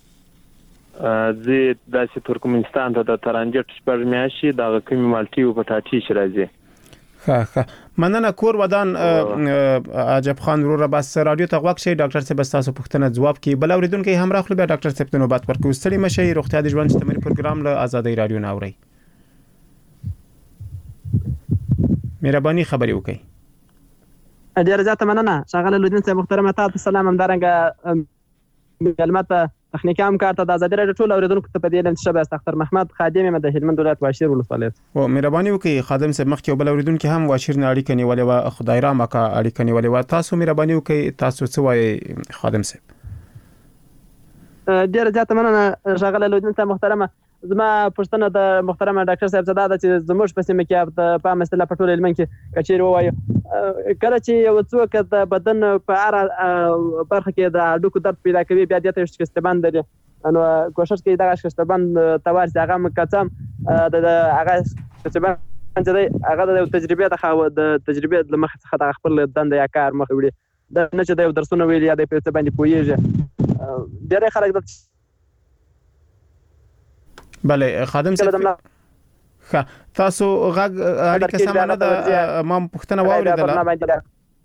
زه داسې ترکمنستان ته د ترانجیت 6 میاشتې دغه کومې مالټي او پټاټي چې راځي. ښه مننه. کور ودان عجب خان وروره، بس رادیو ته غوږ شئ، ډاکټر صاحب تاسو پوښتنه ځواب کوي. بل اوریدونکو هم راخلو بیا ډاکټر صاحب ته نوبت ورکوي. ستړي مشي، روغتیا د ژوند شتمنۍ پروګرام له آزادۍ رادیو نه اوري. مهرباني خبري وکړئ. ډیر زیاته مننه ښاغلی لودین صاحب. محترم تاسو سلام. همدارنګه کلمات تخنیکی همکار ته د آزادۍ رادیو ټول اوریدونکو ته په دې لم چې شبه استخر محمد خادم د هلمند ولایت واشیر ولسوالۍ. او مهرباني وکړئ خادم صاحب، مخکې بل اوریدونکو هم واشیر نه اړیکه نیولې و، خدای را مکا اړیکه نیولې و. تاسو مهرباني وکړئ، تاسو څه وایي خادم صاحب؟ ډیر زیاته مننه ښاغلی لودین صاحب. محترمه زما پوښتنه د محترم ډاکټر صاحب څخه ده چې زموږ په سیمه کې د په مسله په ټول هلمند کې کچېر وایو کله چې یو څوک د بدن په اړه برخه کې د هډوکو درد پیدا کوي بیا د شکستبند لري، نو کوشش کوي دغه شکستبند توار چې هغه مکڅم د هغه شکستبند چې هغه د تجربه د مخ څخه د خپل دند یا کار مخ وړي د نه چې د درسونه ویل یا د پیڅ باندې پويږي ډېر خلک د بله خادم صاحب. ښه تاسو غږ اړیکه سم نه ده، ما پوښتنه واوریدله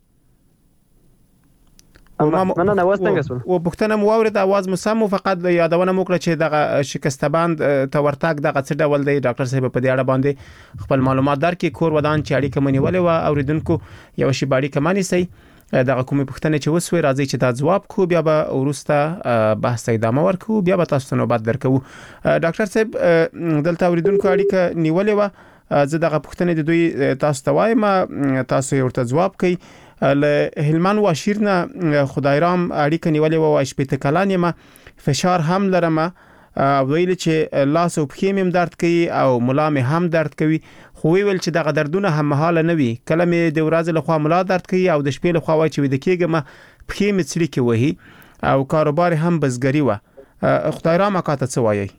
او پوښتنه مو واورید، اواز مو سم، فقط یادونه مو کړه چې دغه شکستبند ته ورتګ دغه څه ډول دی. ډاکټر صاحب په دې اړه باندې خپل معلومات درکې. کور ودان چې اړیکه منیولې و، اوریدونکو یو شی باندې کمانی سي دغه کومې پوښتنه چې وسوي راځي چې دا ځواب کو، بیا به ورسته بحث ادامه ورکو، بیا به تاسو ته نوبت درکو. ډاکټر صاحب دلته اوریدونکو اړیکه نیولې و، زه دغه پوښتنه د دوی تاسو ته وایم، تاسو یې ورته ځواب کوي. له هلمند واشیر نه خدایرام اړیکه نیولې و، شپته کلان یم، فشار هم لرم، ویل چې لاس او پښې مې درد کوي او ملا مې هم درد کوي، خو ویل چې دغه دردونه هم مهاله نه وي. کله مې د ورځې لخوا ملا درد کوي او د شپې لخوا وای چې د کېګم پښې مې څلي کې وهي او کاروبار هم بزګری و. خدای را مکا ته څه وایي؟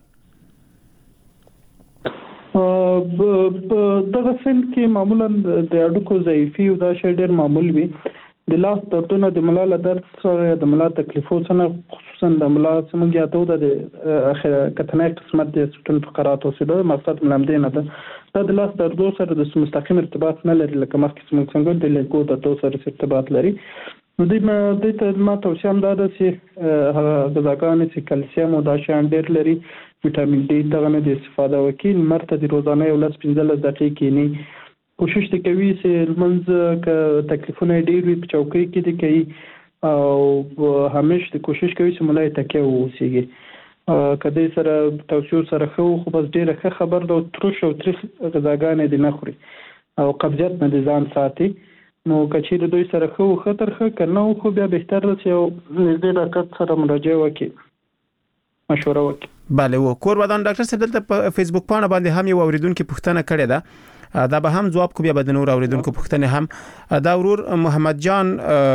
دغه سن کې معمولا د اډوکو ضعیفي او دا شی ډېر معمول وي. د لاس دردونه د ملا له درد سره د ملا تکلیفو سره خصوصا د ملا سمګیا ته د کتنه قسمت د سټل فقرات او سده مقصد ملامدې نه ده. د لاس دردو سره د مستقیم ارتباط نه لري، لکه مخکې څنګه د لیکو د تو سره ارتباط لري. نو د ته ما توصیه هم ده چې غذاګانې چې کلسیم او دا شیان ډېر لري، وټامین ډي دغه نه د استفاده وکړي. مرته د روزانه یو 15 دقیقې کېنی کوشش کوي چې لمنځ ک تکلیفونه ډېر وي په چوکۍ کې دي کوي او همیشه کوشش کوي چې ملای تکي ووسیږي. کدی سره توسيو سره خو بس ډېر خبر د ترش او تریخ غذاګانې دي نه خوري او قبضیت نه ځان ساتي. نو کچې د دوی سره خو خطر کنه خو بیا بهتر چې نږدې ډاکټر سره مراجعه وکړي، مشوره وکړي. بله و کور ودان ډاکټر صاحب دلته په فیسبوک باندې باندې هم یو اوریدونکو پوښتنه کړې ده، دا به هم جواب کو بیا به نور اوریدونکو پوښتنه هم. دا ورور محمد جان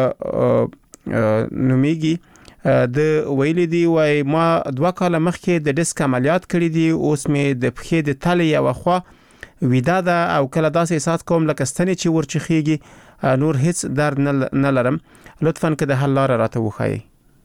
نومیږي د ویلې دی وای ما 2 کال مخکې د ډیسک عملیات کړی دی، اوس مې د پښې د تلې یو خوا ویدا ده او کله داسې احساس کوم لکه ستنې چې ورچخيږي، نور هیڅ درد نه لرم، لطفاً که د حل لار راته وښایي.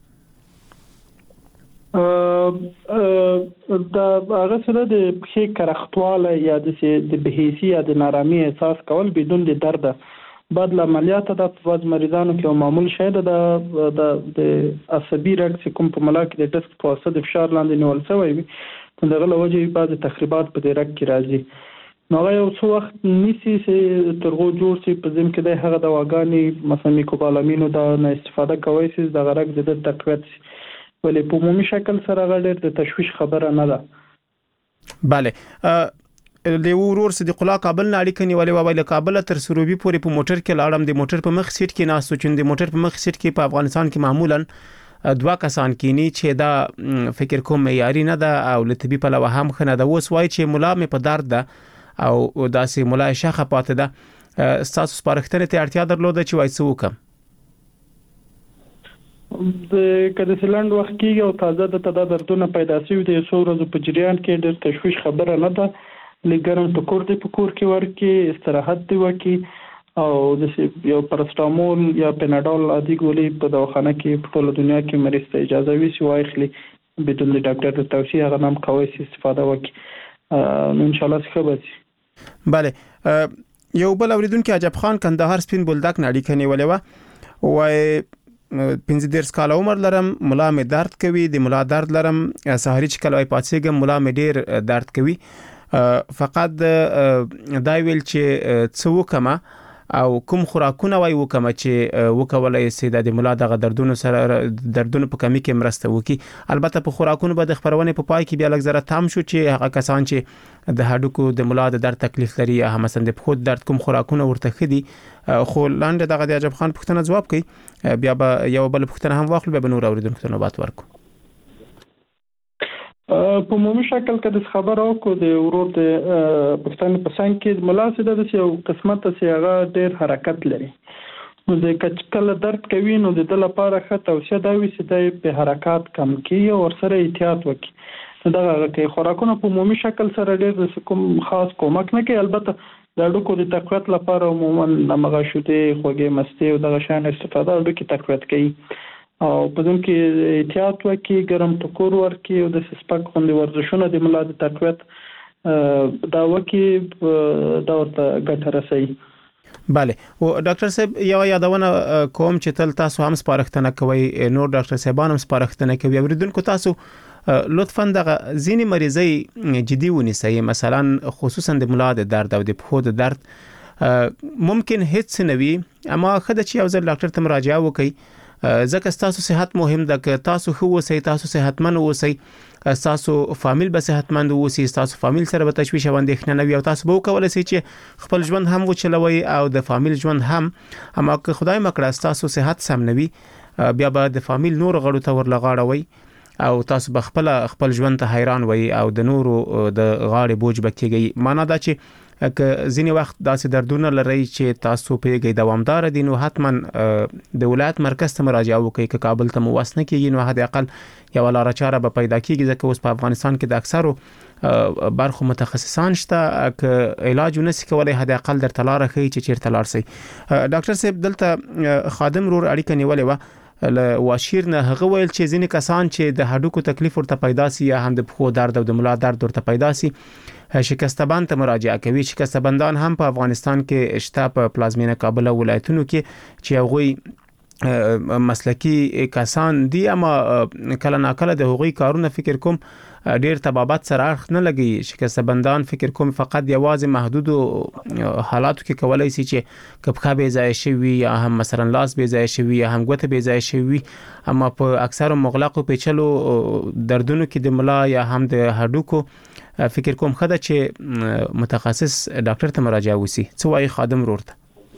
دا هغه سره د پښې کرختواله یا د بهیسي یا د نارامي احساس کول بدون د درد بعد له عملیات د فاز مریضانو کې معمول شاید د عصبي رګ کوم په ملا کې د ډسک په واسطه د فشار لاندې نیول شوی وي، دغه له وجې بعض تخریبات په دې رګ کې راځي. نو هغه یو څو وخت نیسي چې ترغو جوړ شي، په ځین کې د هغه دواګانې مثلا میکوبالامینو دا نه استفاده کوي چې د غرق د تقویت شي، ولې په عمومي شکل سره غړي د تشویش خبره نه ده. بله د ورور صدیق الله کابل نه اړیکه نیولې و، ویل کابل تر سروبي پورې په موټر کې لاړم، د موټر په مخ سیټ کې ناست چې د موټر په مخ سیټ کې په افغانستان کې معمولا 2 کسان کینی چې دا فکر کوم معیاري نه ده او لطبي په لوه هم خنه ده. اوس وای چې مولا مې په درد ده او داسې ملا شاخه پاتې ده تاسو سپارښتنه ته اړتیا درلوده چې وای څه وکم د کله سلند وخت کې او تازه د تداعي دردونه پیدا شوي د څو ورځې په جریان کې د تشویش خبره نه ده لګرم ټکور دی په کور کې ورکی استراحت دی وکي او د یو پاراسټامول یا پیناډول عادي ګولۍ په دواخانه کې په ټوله دنیا کې مریض ته اجازه وي چې واخلي بدون د ډاکټر د توصیه هغه نام کوي استفاده وکي ان شاء الله څه به bale یو بل اوریدونکو عجب خان کندهار سپین بولدک نړۍ کني ولې وای 15 کال عمر لرم ملا مې درد کوي د ملا درد لرم سحری چې کله پاتېږم ملا مې ډیر درد کوي فقط دا ویل چې څه وکم او کوم خوراکونه وای وکم چې وکولای سي د ملا دغه دردونو سره دردونو په کمی کې مرسته وکي البته په خوراکونو به د خبرونه په پای کې بیا لږ زره تام شو چې هغه کسان چې د هډوکو د ملا د درد تکلیف لري یا هم مثلا د خود درد کوم خوراکونه ورته خدي خو لاندې دغه د عجب خان پوښتنه جواب کوي بیا به یو بل پوښتنه هم واخلو به نور اوریدونکو ته نوبت ورکو په عمومي شکل کې د خبر او کو د ورور د پښتون په څنګه کې ملاسه د یو قسمت څخه هغه ډیر حرکت لري نو د کله درد کوي نو د لپاره خط او شه دا وي چې د په حرکت کم کیږي او سره احتیاط وکړي دغه کې خوراکونه په عمومي شکل سره ډیر کوم خاص کومک نه کوي البته د اډوکو د تقویت لپاره عموما نمغه شوته خوږه مسته او دغه شان استفاده اډوکي تقویت کوي او په دې کې احتیاط وکړي ګرم ټکور ورکړي او د سپک خوندې ورزشونه د ملا د تقویت دا وکړي دا ورته ګټه رسوي bale او ډاکټر صاحب یو یادونه کوم چې تل تاسو هم سپارښتنه کوي نور ډاکټر صاحبان هم سپارښتنه کوي اوریدونکو تاسو لطفاً دغه ځینی مریضي جدي ونیسئ مثلا خصوصا د ملا د درد او د پښو د درد ممکن هیڅ نه وي اما خدای چې یو ځل ډاکټر ته مراجعه وکړي ځکه تاسو صحت مهم ده که تاسو خو وسئ تاسو صحتمن وسئ تاسو فامیل به صحتمند وسی تاسو فامیل سره به تشویش او اندېښنه نه وي او تاسو به کولای شئ چې خپل ژوند هم وچلوي او د فامیل ژوند هم اما که خدای مکړه تاسو صحت سم نه وي بیا به د فامیل نور غړو ته ورلغاړوي او تاسو به خپل ژوند ته حیران وي او د نورو د غاړې بوج بکیږي معنا دا چې که ځینی وخت داسې دردونه لري چې تاسو پیږي دوامدار دي نو حتما د ولایت مرکز ته مراجعه وکړئ که کابل ته مواسنه کیږي نو هدا اقل یو لاره چاره به پیدا کیږي ځکه اوس په افغانستان کې د اکثرو برخو متخصصان شته که علاج ونسي کولای هدا اقل در تلاره خي چې چیرته لار سي ډاکټر صاحب دلته خادم رور اړیکه نیولې و ل واشیر نه هغه ویل چې ځینې کسان چې د هډوکو تکلیف ورته پیدا سي یا هم د پښو درد او د ملا درد ورته پیدا سي شکستبند ته مراجعه کوي شکستبندان هم په افغانستان کې شته په پلازمینه کابل ولایتونو کې چې هغوی مسلکی کسان دي اما کله ناکله د هغوی کارونه فکر کوم ډیر تبابت سره اړخ نه لګي شکستبندان فکر کوم فقط یوازې محدود حالاتو کې کولای شي چې کپخه به ځای شي یا هم مثلا لاس به ځای شي یا هم ګوته به ځای شي اما په اکثر مغلق او پیچلو دردونو کې د ملا یا هم د هډوکو فکر کوم خدای چې متخصص ډاکټر ته مراجعه وسی څه وايي خادم ورته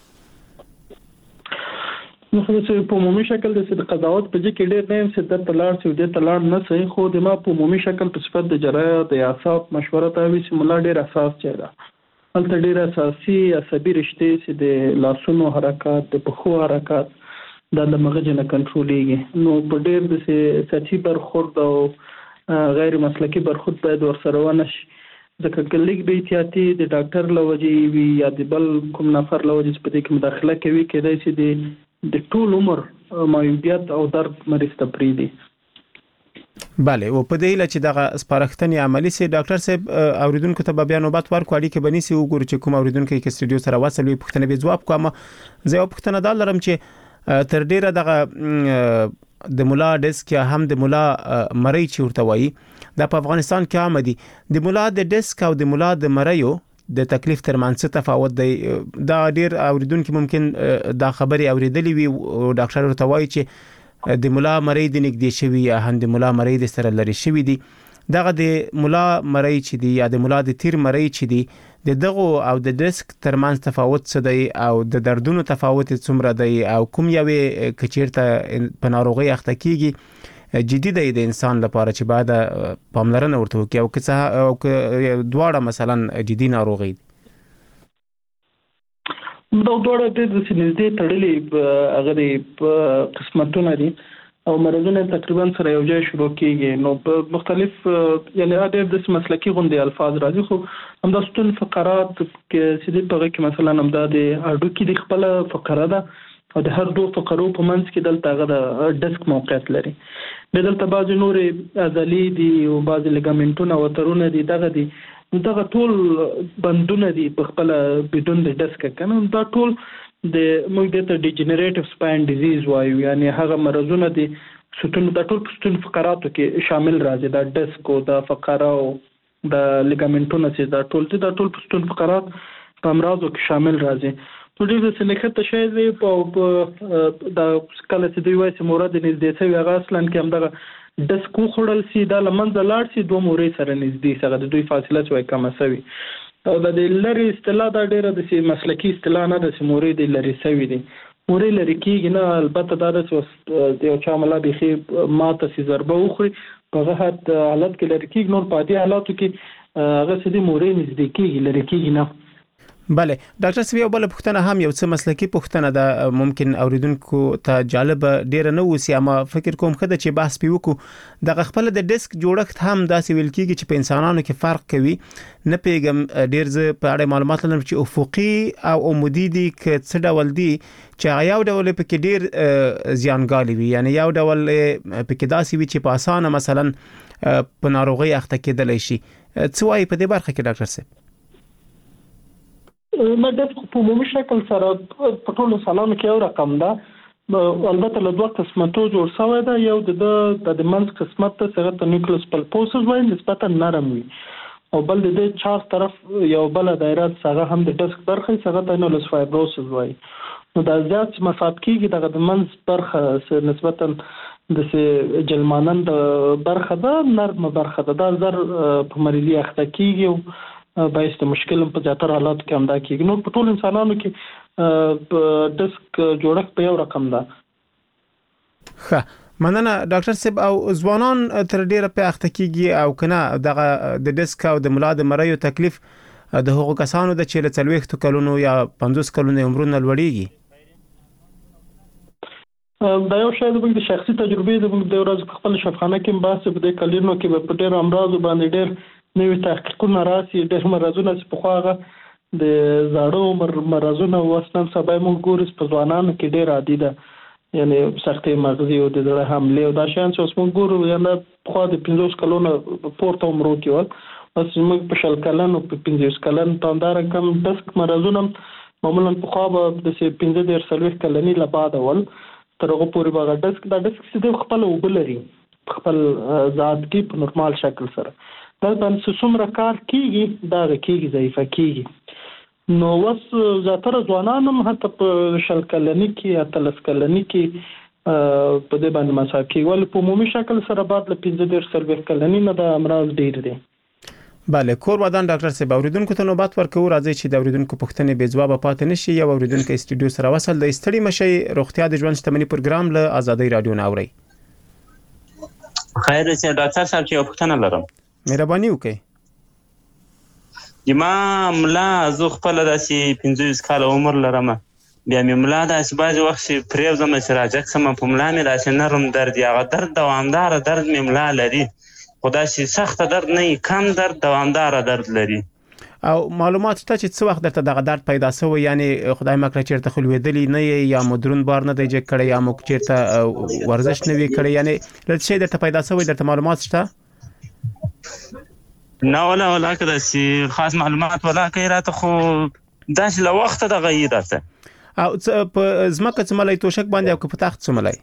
نو خو چې په عمومي شکل د قضاوت په ځکه ډېر نه چې د تلار سي د تلار نه صحیح خو د ما په عمومي شکل په صفت د جراحت د اعصاب مشوره ته وي چې ملا ډېر اساس چیرې هلته ډېر اساسي عصبي رشتې چې د لاسونو حرکت د پښو حرکت د مغز نه کنټرولېږي نو په ډېر د سطحي برخورد او غیر مسلکی برخورد باید ورسره ونه شي ځکه کلیک به احتیاطي د ډاکټر لوجي وي یا د بل کوم نفر لوجي په دې کې مداخله کوي کېدای شي د ټول عمر معیوبیت او درد مریض ته پریدي bale او په دې لچ دغه سپارښتنې عملی سي ډاکټر صاحب اوریدونکو ته بیا نوبت ورکو اړیکه بنسي وګورو چې کوم اوریدونکو کې استودیو سره وصل وي پښتنه به جواب کوم زه یو پښتنه دال لرم چې تر ډیره دغه د مولا ډیسک یا هم د مولا مری چې ورته وایي د افغانستان کې آمدي د مولا د ډیسک او د مولا د مریو د تکلیف ترمنځ تفاوت دی دا ډیر اوریدونکو ممکن دا خبري اوریدلې وي او ډاکټر ورته وایي چې د مولا مری د نږدې شوی یا هم د مولا مری د سره لري شوی دی دغه د مولا مری چې دی یا د مولا د تیر مری چې دی دغه او د ډیسک ترمنځ تفاوت څه دی او د دردونو تفاوت څومره دی او کوم یوې کچیرته په ناروغي اخته کیږي جدي دی د انسان لپاره چې بعد پاملرنه ورته کوي او که دواړه مثلا جدي ناروغي دا ډوړه د نږدې تړلې هغه قسمتونه دي او مرزونه تقریبا سره یو ځای شروع کیږي. نو په مختلف یعنی د مسلکی غونډې الفاظ راځي، خو همدا ستون فقرات کې چې په کې مثلا همدا د اډو کې د خپل فقره ده او د هر دوه فقرو په منځ کې دلته هغه د ډیسک موقعیت لري. دلته بعض نورې عضلې دي او بعض لیګامنټونه او ترونه دي، دغه ټول بندونه دي په خپل بدون د ډیسک کنه. دا ټول د موږ د ډیجنریټیو سپاین ډیزیز وایو، یعنی هغه مرزونه دي ستون د ټول ستون فقراتو کې شامل راځي. دا ډیسک او د فقره او د لیګامنټونه چې دا ټول ستون فقرات په امراضو کې شامل راځي. په دې سلیقه شی دی په د کله چې دوی وایي چې مورد نږدې شوی هغه اصلا کې هم دغه ډیسک خړل سي د لمنځه لاړ سي دوه مورې سره نږدې سره د دوی فاصله شوی کم شوی او د لری اصطلاح دا ډیره د مسلکی اصطلاح نه د مورې د لری شوی دي. مورې لری کېږي نه، البته دا د یو چا ملا بيخي ماته سي ضربه وخوري په هغه حالت کې لری کېږي. نور په دې حالاتو کې هغه سدي مورې نږدې کېږي لری کېږي نه. بله ډاکټر سوي بل پوښتنه هم یو څه مسلکی پوښتنه ده، ممکن اوریدونکو ته جالب ډیر نه وسی، اما فکر کوم خدای چې بحث پیوکو د خپل د ډیسک جوړښت هم داسې ویل کیږي چې په انسانانو کې فرق کوي. نه پیګم ډیر ز په اړه معلومات لرم چې افقي او عمودي دي ک څه ډول دي چې یو ډول په کې ډیر زیانګالي وي، یعنی یو ډول په کې داسې وي چې په اسانه مثلا په ناروغي اخته کېدلی شي. څه وايي په دې برخه کې ډاکټر صاحب؟ ما د په عمومي شکل سره په ټولو سلام کې یو رقم ده، البته له دوه قسمتو جوړ شوی ده. یو د منځ قسمت ته څنګه ته نیوکلیوس پلپوسز وایي نسبتا نرم وي، او بل د چار طرف یو بل دایره څنګه هم د ډیسک برخه څنګه ته نیوکلیوس فایبروسز وایي. نو دا زیات مسافت کېږي دغه د منځ برخه نسبتا د جلمانند برخه ده، نرم برخه ده، دا زر په مریضي اخته کېږي باعث د مشکل په زیاتره حالات کې همدا کېږي. نو په ټول انسانانو کې ډیسک جوړښت په یو رقم ده. ښه مننه ډاکټر صاحب. او ځوانان تر ډیره په اخته کېږي او کنه دغه د ډیسک او د ملا د مریو تکلیف د هغو کسانو د چې له 40 کلونو یا 50 کلونو عمرونه لوړیږي؟ دا یو شی د شخصي تجربې د ورځ په خپل شفاخانه کې بحث په دې کلینو کې په ډیر امراض باندې ډیر نوې تحقیقونه راسي، ډېر مرزونه چې په خواغه د زاړو مرزونه وسنن سبا موږ ګورو په ځوانانو کې ډېر عادي ده، یعنی سختي مغزي او د زړه حمله او دا شان چې اوس موږ ګورو یعنی په خوا د 50 کلونو پورته عمر کې ول اوس موږ په شل کلن او په 50 کلن تاندار کم ډیسک مرزونه معمولا په خوا د 15 کلنی لا بعد ول تر هغه پورې باغ ډیسک چې خپل وبلري خپل ذات کې په نورمال شکل سره دا باندې څومره کار کیږي دا کیږي ضعیفه کیږي. نو وس زاتره ځوانانم حتی په شل کلنی کې اتلس کلنی کې په دې باندې مساوي کیږي، ول په عمومي شکل سره بعد له 15 کلنی نه د امراض ډیر دي. بله کور ودان ډاکټر صاحب اوریدونکو ته نوبت ورکو، راځي چې د اوریدونکو پوښتنې بې ځواب پاتې نشي. یو اوریدونکو استودیو سره وصل د استړي مشي روغتیا د ژوند شتمنۍ پروګرام له آزادۍ رادیو ناوړي. خیر سه ډاکټر صاحب چې پوښتنه لرم. مهرباني وکړئ. ما ملا زه خپل داسې 15 کال عمر لرم، بیا مې ملا داسې بعضې وخت چې پرېوځم چې راجګ شم په ملا مې داسې نرم درد یا درد دوامداره درد مې ملا لري، خو داسې سخته درد نه کم درد دوامداره درد لري. او معلومات شته چې څه وخت درته دغه درد پیدا شوی، یعنی خدای مکړه چیرته خلوېدلی نه یا مدرون بار نه دی جګ کړی یا مو چیرته ورزش نه وی کړی، یعنی لږ شی درته پیدا شوی درته معلومات شته؟ نه ولا کدا سي خاص معلومات ولا کوي راته، خو داس له وخت د غیر راته. او په زمکه څملای توشک باندې او په تخت څملای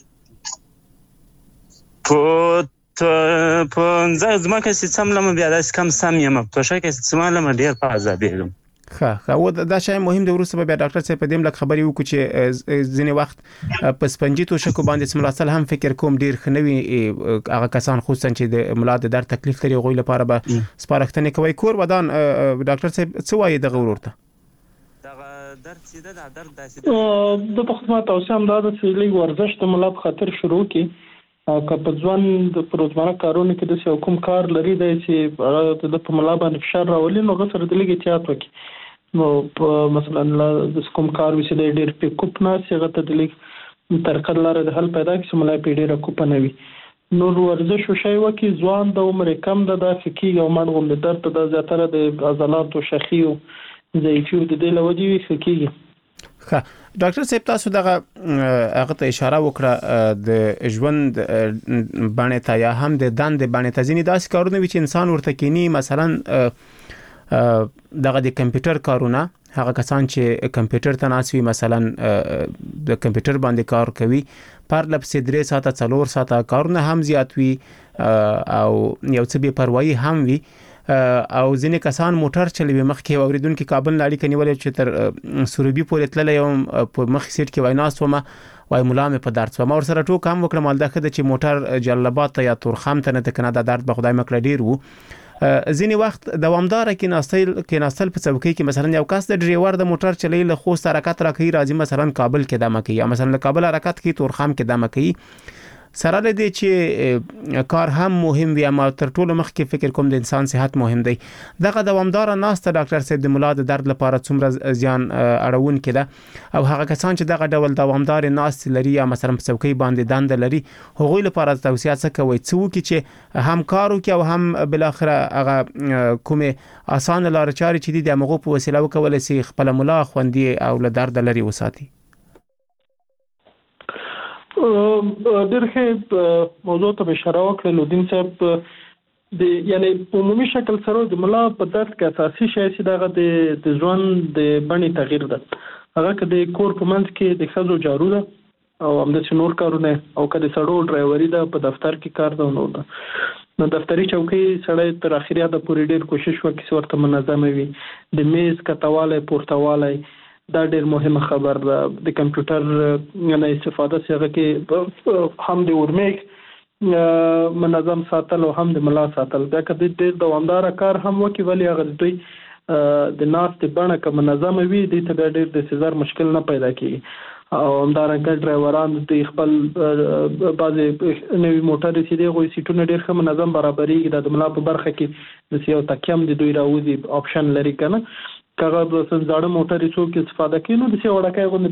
په زمکه سي څملم بیا داس کم سم یم توشک څملم ډیر په عذابېږم. ښه و دا شی مهم دی. ورسره بیا ډاکټر صاحب په دې ملک خبري وکړو چې ځینې وخت په سپنجي توشکو باندې سملاصل هم فکر کوم ډیر خنوي هغه کسان خصوصا چې د ملا د درد تکلیف لري غوي لپاره به سپارښتنه کوي. کور ودان ډاکټر صاحب څه وایي د غورورته دغه درد چې د درد داسې د خدمت او سم دا د سیلې ورزش د ملا په خاطر شروع کی او که په ځوان د پروزمانه کارونه کې د حکومت کار لري دی چې د په ملا باندې فشار راولي نو غسر د لګي احتیاط وکړي. نو مثلا د کوم کار وسی د ډیر په کوپ نه څنګه ته د لیک تر کله د حل پیدا کی سملای په ډیره کوپ نه وي نور ورزش شوی وکي ځوان د عمر کم د فکی او مړغوم د درد د زیاتره د عضلات او شخیو ضعیفي د دې لوجي فکیږي. ښه ډاکټر صاحب تاسو دغه هغه ته اشاره وکړه د ژوند باندې تا یا هم د دند باندې تزینی داسې کارونه وي چې انسان ورته کینی مثلا دغه د کمپیوټر کارونه هغه کسان چې کمپیوټر ته ناسوي مثلا د کمپیوټر باندې کار کوي پر لپسې 3 ساعته 4 ساعته کارونه هم زیات وي او یو څه بے پروايي هم وي او ځینې کسان موټر چلوي مخکې اوریدونکو کابل ناړي کنيولې چې تر سروبي پورې تللی یم په مخ سیټ کې ویناستوم وای مولا مې په درد ما ور سره ټوک هم وکړم مالداخه د چې موټر جلال آباد ته یا تورخم ته نه تکنه د درد به خدای مکړه ډیر وو ځینې وخت دوامدار کې ناستل په څوکۍ کې مثلا یو کس د ډرایور د موټر چلی له خوست حرکت راکوي راځي مثلا کابل کې دمه کوي یا مثلا کابل حرکت کوي تورخم کې دمه کوي سره لدی چې کار هم مهم وي اما تر ټولو مخکې فکر کوم د انسان صحت مهم دی دغه دوامدار ناسته ډاکټر صاحب د مولا د درد لپاره څومره زیان اړون کړه او هغه کسان چې دغه ډول دوامدار ناست لري یا مثلا په څوکۍ باندې دند لري هغوی لپاره توصیه څه کوي چې هم کار وکړي او هم بل اخر هغه کومه اسانه لار چاري چې د مغو په وسیله وکول شي خپل مولا خوندي او له درد لري وساتي. درخه موضوع ته اشاره وکړه لودین صاحب د یعنی په عمومي شکل سره د ملا په درد کې اساسي شی چې دغه د ژوند د بڼې تغییر ده هغه که د کور په منځ کې د ښځو جارو ده او هم د نور کارونه او که د سړو ډرایوري ده په دفتر کې کار ده نو ده نو دفتري چوکۍ سړی تر اخري حده پورې ډیر کوشش وکړي چې ورته منظم وي د میز کتواله پورتواله دا ډېر مهمه خبر ده د کمپیوټر نه استفاده څنګه کې هم د ورمیک منظم ساتل او هم د ملا ساتل دا کدي ډېر دوامدار کار هم وکي ولی هغه دوی د ناس ته بڼه کوم منظم وي د ته ډېر د سزار مشکل نه پیدا کیږي او همدارنګه ډرایوران د خپل بعضي نوې موټر چې دی غوي سیټونه ډېر ښه منظم برابرۍ د ملا په برخه کې د یو تکیم د دوی راوځي آپشن لري کنه کغه د زړه موټر څوک استفاده کوي نو د څه وړکای غوندي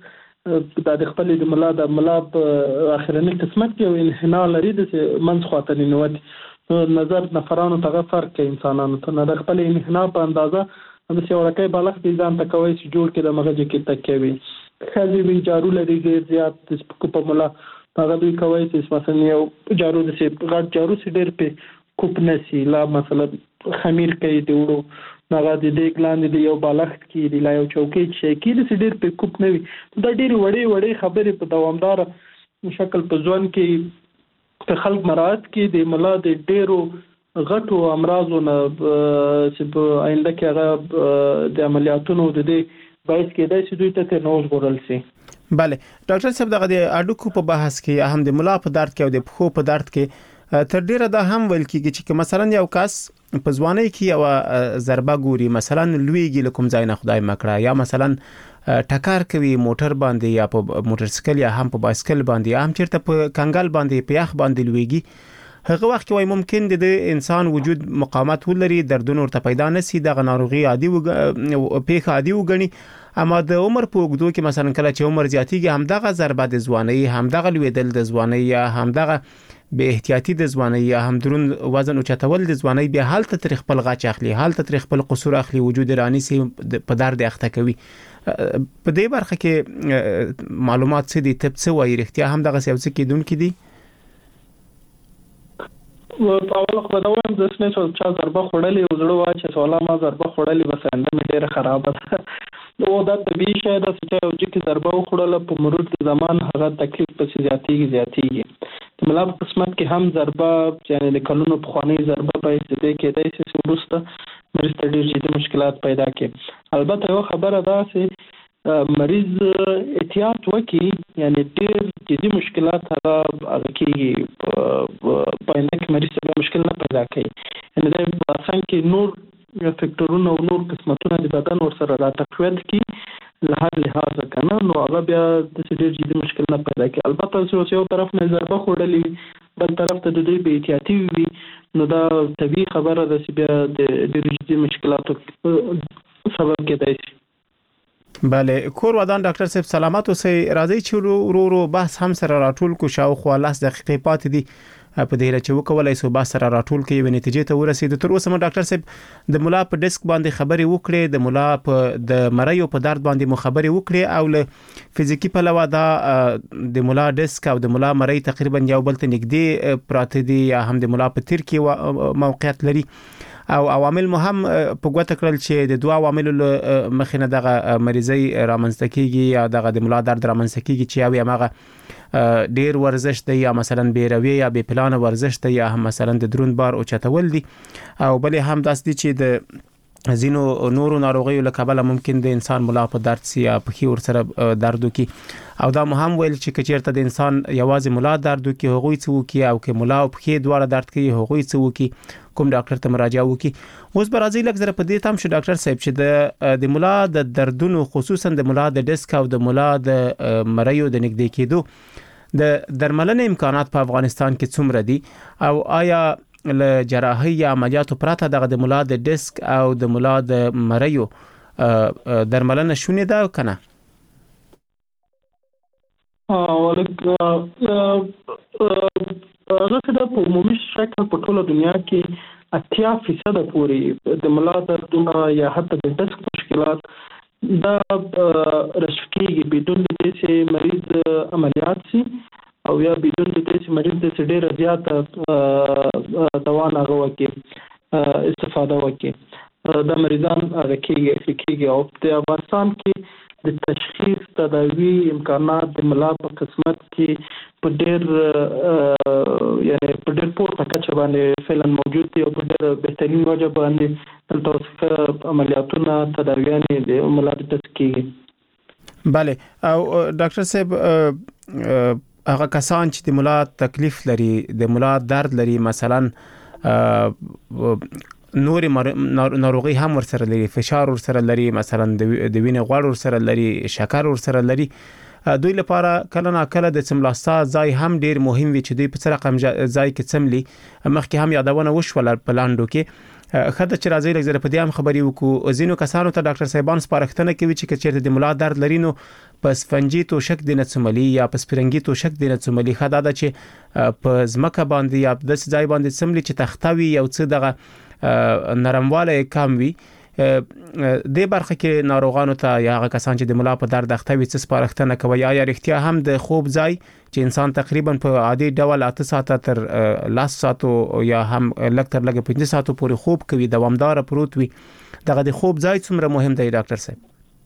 بالغ د خپل د ملا په اخرنی قسمت کې یو انحناء لري د منځ خواته نوت نظر نفرانو ته فرق کوي انسانانو ته د خپل انحناء په اندازه د څه وړکای بالغ د ځان ته کوي چې جوړ کې د مغز کې تکوي خځې وی جارو لري ډیر زیات د په ملا هغه دوی کوي چې مثلا یو جارو د څه غټ جارو سي ډیر په کوپ نسی لا مثلا خمیر کوي دی ورو هغه د دې ګلاندې د یو بالغ کې د لایو چوکۍ چې کې د ډېر په کوپ نه وي دا ډېر وړي خبرې په دوامدار شکل په ځوان کې په خلک مراد کې د ملا د ډېرو غټو امراضو نه چې په آینده کې هغه د عملیاتونو د دې باعث کېدای شي دوی ته نوښ ورل شي. bale ډاکټر صاحب دغه د اډوکو په بحث کې هم د ملا په درد کې او د پښو په درد کې تر ډیره دا هم ویل کیږي چې مثلا یو کس په ځوانۍ کې یو ضربه ګوري مثلا لویږي لکم ځای نه خدای مکړه یا مثلا ټکر کوي موټر باندې یا په موټر سایکل یا هم په بایسکل باندې یا هم چیرته په کنګل باندې په یخ باندې لویږي هغه وخت کې ممکن د انسان وجود مقاومت ولري دردونه ورته پیدا نشي د ناروغي عادي پیښه عادي وګڼي اما د عمر په وګړو کې مثلا کله چې عمر زیاتیږي هم دغه ضربه د ځوانۍ هم دغه لویدل د ځوانۍ یا هم دغه به احتیاطي د ځوانۍ یا هم درون وزن او چتول د ځوانۍ به حالت تر خپل غاچ اخلي حالت تر خپل قصور اخلي وجود رانی سي په درد اخته کوي په دې برخه کې معلومات څه دي طب څه وایي رښتیا هم دغه څه کېدونکې دي په اول خو دا وایم د سنې څو ضربه خړلې او زړه واچ سواله ما ضربه خړلې بس انده مې ډېر خراب ده نو دا طبيعي شی ده چې چې ضربه خړله په مرور د زمان هغه تکلیف په زیاتیږي ملا په قسمت کې هم ضربه یعنی د کلونو په خواني ضربه په استدې کې دای چې ورسته مریض ته ډېر جدي مشکلات پیدا کړي البته یو خبره ده چې مریض احتیاط وکړي یعنی ډېر جدي مشکلات هغه کېږي په انده کې مریض ته مشکل نه پیدا کوي یعنی دا څنګه کې نور فکټورونه او نور قسمتونه د بدن ورسره را تقویت کی له هر لحاظ کنه نو هغه بیا د ډېر جدي مشکل نه پیدا کوي البته چې یو طرف نه ضربه خوړلې بل طرف ته د دې به احتیاطي وي نو دا طبيعي خبره ده چې بیا د ډېر جدي مشکلاتو سبب کېدای شي. بله کور ودان ډاکټر صاحب سلامات اوسئ. راځي چې ورو بحث هم سره راټول کو شاوخوا 10 دقیقې پاتې دي په دې چې وکولای سو بحث سره راټول کې یو نتیجې ته ورسېد. تر اوسه مو ډاکټر صاحب د مولا په ډیسک باندې خبرې وکړې، د مولا په د مریو په درد باندې مو خبرې وکړې او له فزیکی په لوا دا د مولا ډیسک او د مولا مری تقریبا یو بل ته نږدې پراته دي یا هم د مولا په تیر کې موقعیت لري او عوامل مهم په ګوته کړل چې د دوه عواملو مخینه دغه مریضي رامنځته کیږي یا دغه د مولا درد رامنځته کیږي چې یو هغه ډیر ورزش دی یا مثلا بیروي یا بې پلان ورزش دی یا هم مثلا د درون بار او چتول دي او بل هم داس دي چې د زینو نورو ناروغیو له کبله ممکن د انسان مولا په درد سي یا په خور سره درد وکي او دا مهم ویل چې کچیرته د انسان یوازې مولا درد وکي هغوی څه وکي او که مولا په خې دواړه درد کوي هغوی څه وکي کوم ډاکټر ته مراجعه وکي. اوس برازي لږ زره په دې تام شو ډاکټر صاحب چې د مولا د دردونو خصوصا د مولا د ډیسک او د مولا د مریو د نږدې کېدو د درملنې امکانات په افغانستان کې څومره دي او آیا له جراحي یا عملیاتو پرته دغه د مولا د ډیسک او د مولا د مریو درملنه شونې ده کنه؟ هغه د په عمومي شکل په ټوله دنیا کې 80% پورې د مولا دردونه یا حتی د ډیسک مشکلات دا رشکیږي بدون د دې چې مریض عملیات شي او یا بدون د دې چې مریض د ډېر زیات دوا نه غوکي استفاده وکړي. دا مریضان هغه کېږي او په افغانستان کې د تشخیص تداوی امکانات د مولا په قسمت کې په ډېر یعنی په ډېر پورته کچه باندې فعلا موجود دي او په ډېر بهترین وجه باندې دلته عملیاتونه تداویانې د مولا د ډیسک کېږي. بله او ډاکټر صاحب هغه کسان چې د مولا تکلیف لري د مولا درد لري مثلا نور ناروغي هم ورسره لري، فشار ورسره لري، مثلا د وینې غوړ ورسره لري، شکر ورسره لري، دوی لپاره کله نا کله د سملاستا ځای هم ډیر مهم وي چې دوی په څه رقم ځای کې سملي. مخکې هم یادونه وشول په لاندو کې خدای چې راځي لږ زره په دې هم خبري وکړو. زینو کسانو ته ډاکټر صاحبان سپارښتنه کوي چې کچېرته د مولا درد لري نو په سفنجي تو شک دینه څملي یا په سپرنګي تو شک دینه څملي خدای دا چې په زمکه باندې یا د ځای باندې سملي چې تختوي یو څه دغه نرمواله کم وي. د برخه کې ناروغانو ته یا هغه کسان چې د مولا په درد اخته وي څه سپارښتنه کوي یا رښتیا هم د خوب ځای چې انسان تقریبا په عادي ډول 8 ساعته تر 10 ساعتو یا هم لږ تر لږ 15 ساعتو پورې خوب کوي دوامدار پروت وي دغه د خوب ځای څومره مهم دی ډاکټر صاحب؟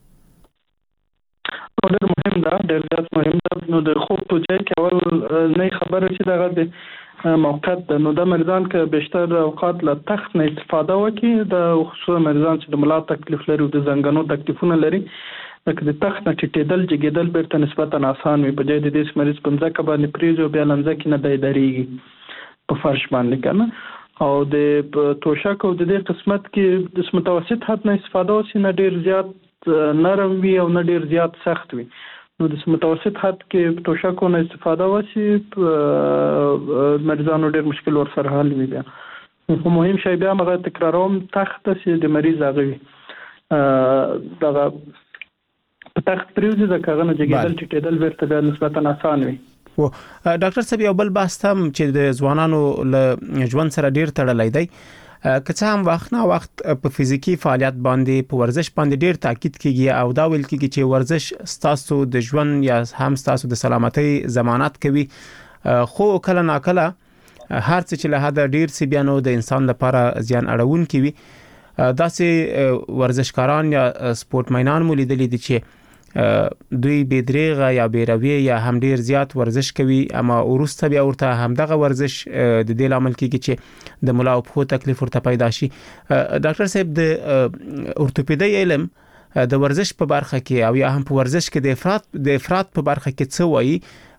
ډېر مهم ده، ډېر زیات مهم ده. نو د خوب په ځای کې اول نه خبره چې دغه د موقت ده. نو د مریضان که بیشتر اوقات له تخت نه استفاده وکړي، د خصوصا مریضان چې د مولا تکلیف لري او د زنګانو تکلیفونه لري، لکه د تخت نه ټیټېدل جګېدل بیرته نسبتا آسان وي په ځای د دې مریض په ځکه باندې پریزو بیا لمځکه نه دایریږي په فرش باندې کنه او د توشک او د دې قسمت کې د متوسط حد نه استفاده وشي، نه ډیر زیات نرم وي او نه ډیر زیات سخت وي. نو د متوسط حد کې توشکو نه استفاده وشي مریضانو ډیر مشکل ورسره حل وي. بیا خو مهم شی بیا مغه تکراروم تخت چې د مریض هغه وي دغه په تخت پریوزي د کاغذ جګیدل ټیټېدل ورته نسبتا آسان وي. و ډاکټر صاحب یو بل بحث هم چې د ځوانانو له ژوند سره ډیر تړلای دی، که څه هم وخت نه وخت په فزیکی فعالیت باندې په ورزش باندې ډیر تاکید کیږي او دا ویل کیږي چې ورزش ستاسو د ژوند یا هم ستاسو د سلامتۍ ضمانت کوي، خو کله نا کله هر څه چې له حد ډیر سی بیانو د انسان لپاره زیان اړون کوي. داسې ورزشکاران یا سپورټمینان مو لیدلي دي چې دوی بيدریغه یا بیروي یا هم ډیر زیات ورزش کوي اما ورسته بیا ورته هم دغه ورزش د دې لامل کیږي چې د مولا په تکلیف ورته پیدا شي. ډاکټر صاحب د اورتوپیدي علم د ورزش په برخه کې او یا هم په ورزش کې د افراط په برخه کې څه وایي؟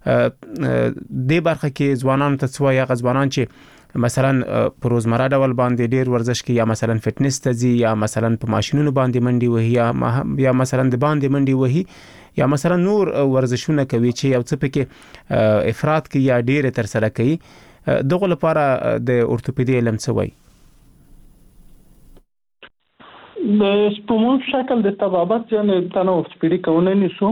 د برخه کې ځوانانو ته څه وایي؟ غځوانان چې مثلا په روزمره ډول باندې ډیر ورزش کوي یا مثلا فټنس ته ځي یا مثلا په ماشينونو باندې منډي وهي یا مثلا د باندې منډي وهي یا مثلا نور ورزشونه کوي چې یو څه پکې افراط کوي یا ډیر تر سره کوي، دغه لپاره د اورتوپیدي علم څه وایي؟ د سپومون شکل د طبابت یعنی تنوع سپیډي کونه نیسو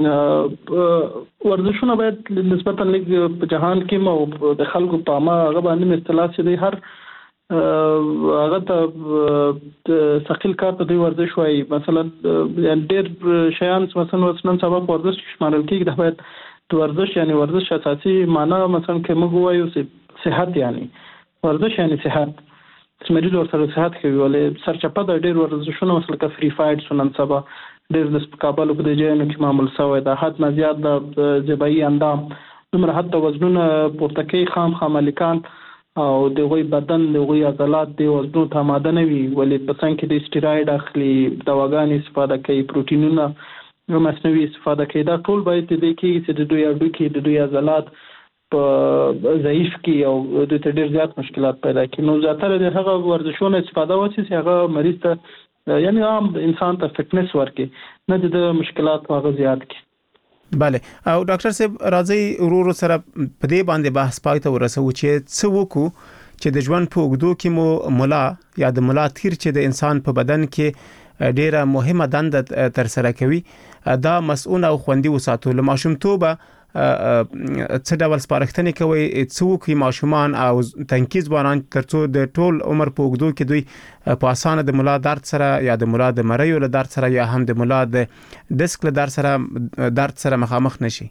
ورزشونه باید نسبتا لږ په جهان کې مو د خلکو په ما هغه باندې اصطلاح دي هر هغه ته ثقيل کار ته دی ورزش وایي مثلا ډېر شیان مثلا نن سبا ورزش شمارل کېږي د باید ورزش یعنی ورزش اساسي معنا مثلا کې موږ وایو صحت یعنی ورزش یعنی صحت مریض ورسره صحت کوي ولې سرچپه د ډېر ورزشونه مثلا که فری فایټ سنن سبا ډېر د کابل په دې ځایونو کې معمول شوی د حد نه زیات د ذبایي اندام دومره حتی وزنونه پورته کوي خام مالکان او دغه بدن دغه عضلات د وزنو ته آماده نه وي ولې په څنګه کې د سټیراید اخلي دواګانې استفاده کوي پروتینونه مصنوعي استفاده کوي دا ټول باید د دې کې چې د دوی اډو کې د دوی عضلات په ضعیف کې او د ډېر زیات مشکلات پیدا کوي نو زیاتره د هغه ورزشونو استفاده وشي چې هغه مریض ته یعنی عام انسان ته فټنس ورکړي نه د مشکلات هغه زیات کړي. بله او ډاکټر صاحب راځي ورور سره په دې باندې بحث پای ته ورسو چې څه وکړو چې د ژوند په اوږدو کې مو ملا یا د ملا تیر چې د انسان په بدن کې ډیره مهمه دنده تر سره کوي دا مسؤل او خوندي وساتو له ماشومتوبه څه ډول سپارښتنې کوي څوک ماشومان او تنکیز ځوانان ترڅو د ټول عمر په اوږدو کې دوی په اسانه د ملا درد سره یا د ملا د مریو له درد سره یا هم د ملا د ډیسک له درد سره مخامخ نشي.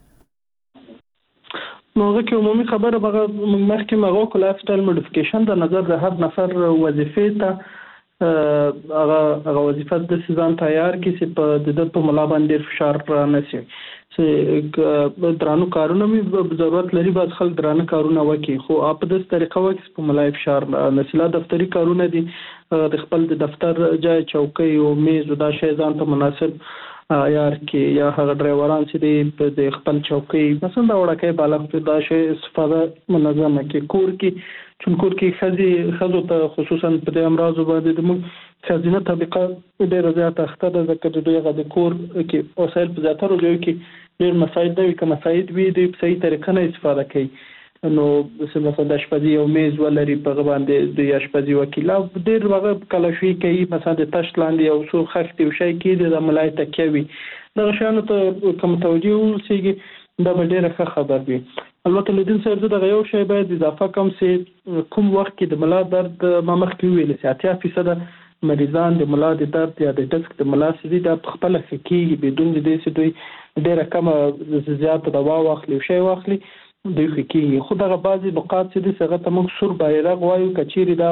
نو که عمومي خبره بغه مخکې مغو کو لایف سټایل موډیفیکیشن د نظر د هر نفر وظیفه ته هغه وظیفه د سیزان تیار کی چې په د په ملا باندې فشار نشي چې درانو کارونه می ضرورت لري بعض خلک درانه کارونه وکي خو په دې طریقه وکي په ملا فشار نشي دفتری کارونه دي د خپل د دفتر ځای چوکۍ او میز دا شی ځان ته مناسب یار کې یا هغه ډرایوران چې د خپل چوکۍ مثلا دا وړکې بالغ دا شی استفاده منظمه کې کور کې چونکور کې خزو ته خصوصا په دې امراض باندې د خزینه طبقه ډېر زیات اخته ده ځکه چې دوی غو کور کې وسایل په زیاتره ځای کې ډېر مساعد دي کوم مساعد وي د صحیح طریقه نه استفاده کوي نو مثلا د شپږی او میز ولري په باندې د شپږی وکیل او ډېر وغه کلاشي کوي مثلا د تشت لاندې او سو خښتي او شي کې د ملای تکوي دا شانو ته کوم توجیه وسیږي دا ډېر ښه خبر وي. البته لدین سره د غيو شی باید اضافه کم سي کوم وخت کې د ملا درد ما مخکې ویل چې 80% مریضان د ملا د درد یا د ډسک د ملا سړي د خپل فکری بدون د دې چې دوی ډېر کم زیات دوا واخلي شی واخلي دوی فکری خو دغه بعضي نقاط چې د څنګه ته موږ سور بایرغ وایو کچيري دا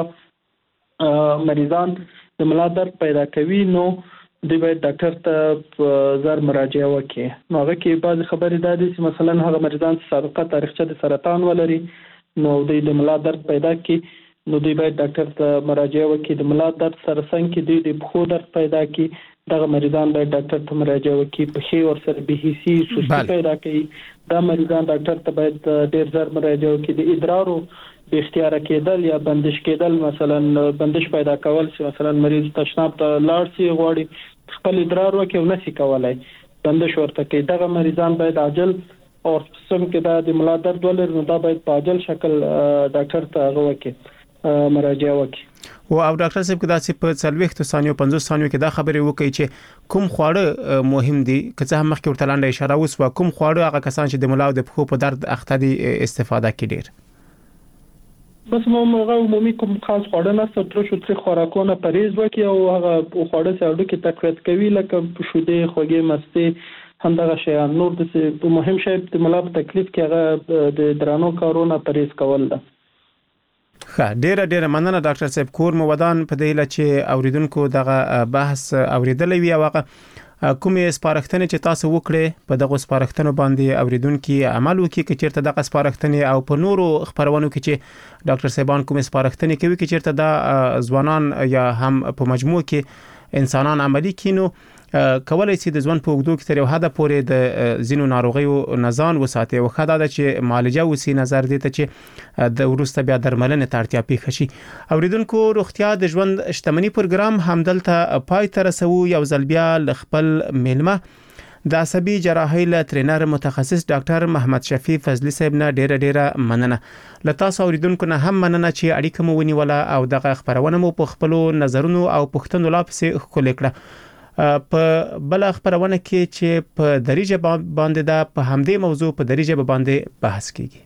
مریضان د ملا درد پیدا کوي نو دوی باید ډاکټر ته زار مراجعه وکړي. نو هغه کې بعض خبرې دا دي چې مثلا هغه مریضان سابقه تاریخچه د سرطان ولري نو د ملا درد پیدا کوي نو دوی باید ډاکټر ته مراجعه وکړي. د ملا درد سره څنګه د پښو درد پیدا کوي دغه مریضان باید ډاکټر ته مراجعه وکړي. په هي ور سره به هيسي سستی پیدا کوي دا مریضان ډاکټر ته باید ډېر زر مراجعه وکړي. د ادرارو به اختیار کېدل یا بندش کېدل مثلا بندش پیدا کول چې مثلا مریض تشناب ته لاړ شي غواړي خپل ادرار وکړي او نشي کولای بندش ورته کوي دغه مریضان باید عاجل او سم کې د ملا درد ولر نو دا باید په عاجل شکل ډاکټر ته وکړي مراجعه وکړي. او ډاکټر صاحب کدا چې په 40 ثانیو 50 ثانیو کې دا خبرې وکړي چې کوم خواړه مهم دي که څه هم مخکې ورته لاندې اشاره وسوه کوم خواړه هغه کسان چې د ملا او د پښو په درد اخته دي استفاده کوي ډیر بس موږ عمومي کوم خاص خواړه نه ستر شو تر خوراکونه پرهیز وکي او هغه خواړه سره کې تقویت کوي لکه شوده خوږې مستي همدغه شیان نور د مهم شی د ملا په تکلیف کې هغه د درانو کارونه پرهیز کول ده. ښه ډیره مننه ډاکټر صاحب کور مو ودان په دې لچ اوریدونکو دغه بحث اوریدلې وی واقع کومې سپارښتنې چې تاسو وکړې په دغه سپارښتنو باندې اوریدونکو عمل وکړي چې چیرته دغه سپارښتنې او په نورو خبرونو کې چې ډاکټر صاحبان کومې سپارښتنې کوي چې چیرته دا ځوانان یا هم په مجموع کې انسانان عملی کینو کولای شي د ځوان په وګړو کې تر یو حد پورې د زینو ناروغیو نزان وساتي او خدای دا چې معالجه وسی نظر دي ته چې د ورسته بیا درملنه ته اړتیا پیښ شي. اوریدونکو روغتیا د ژوند شتمنۍ پروګرام همدلته پای ته رسو یو ځل بیا خپل میلمه د عصبي جراحي له ټرینر متخصص ډاکټر محمد شفیع فضلی صاحب نه ډیره مننه. لتا اوریدونکو نه هم مننه چې اړیکه مو ونیوله او دغه خبرونه مو په خپل نظرونو او پوښتنو لا پسې خولې کړه. په بل خبرونه کې چې په دریجه باندې دا په همدې موضوع په دریجه باندې بحث کیږي.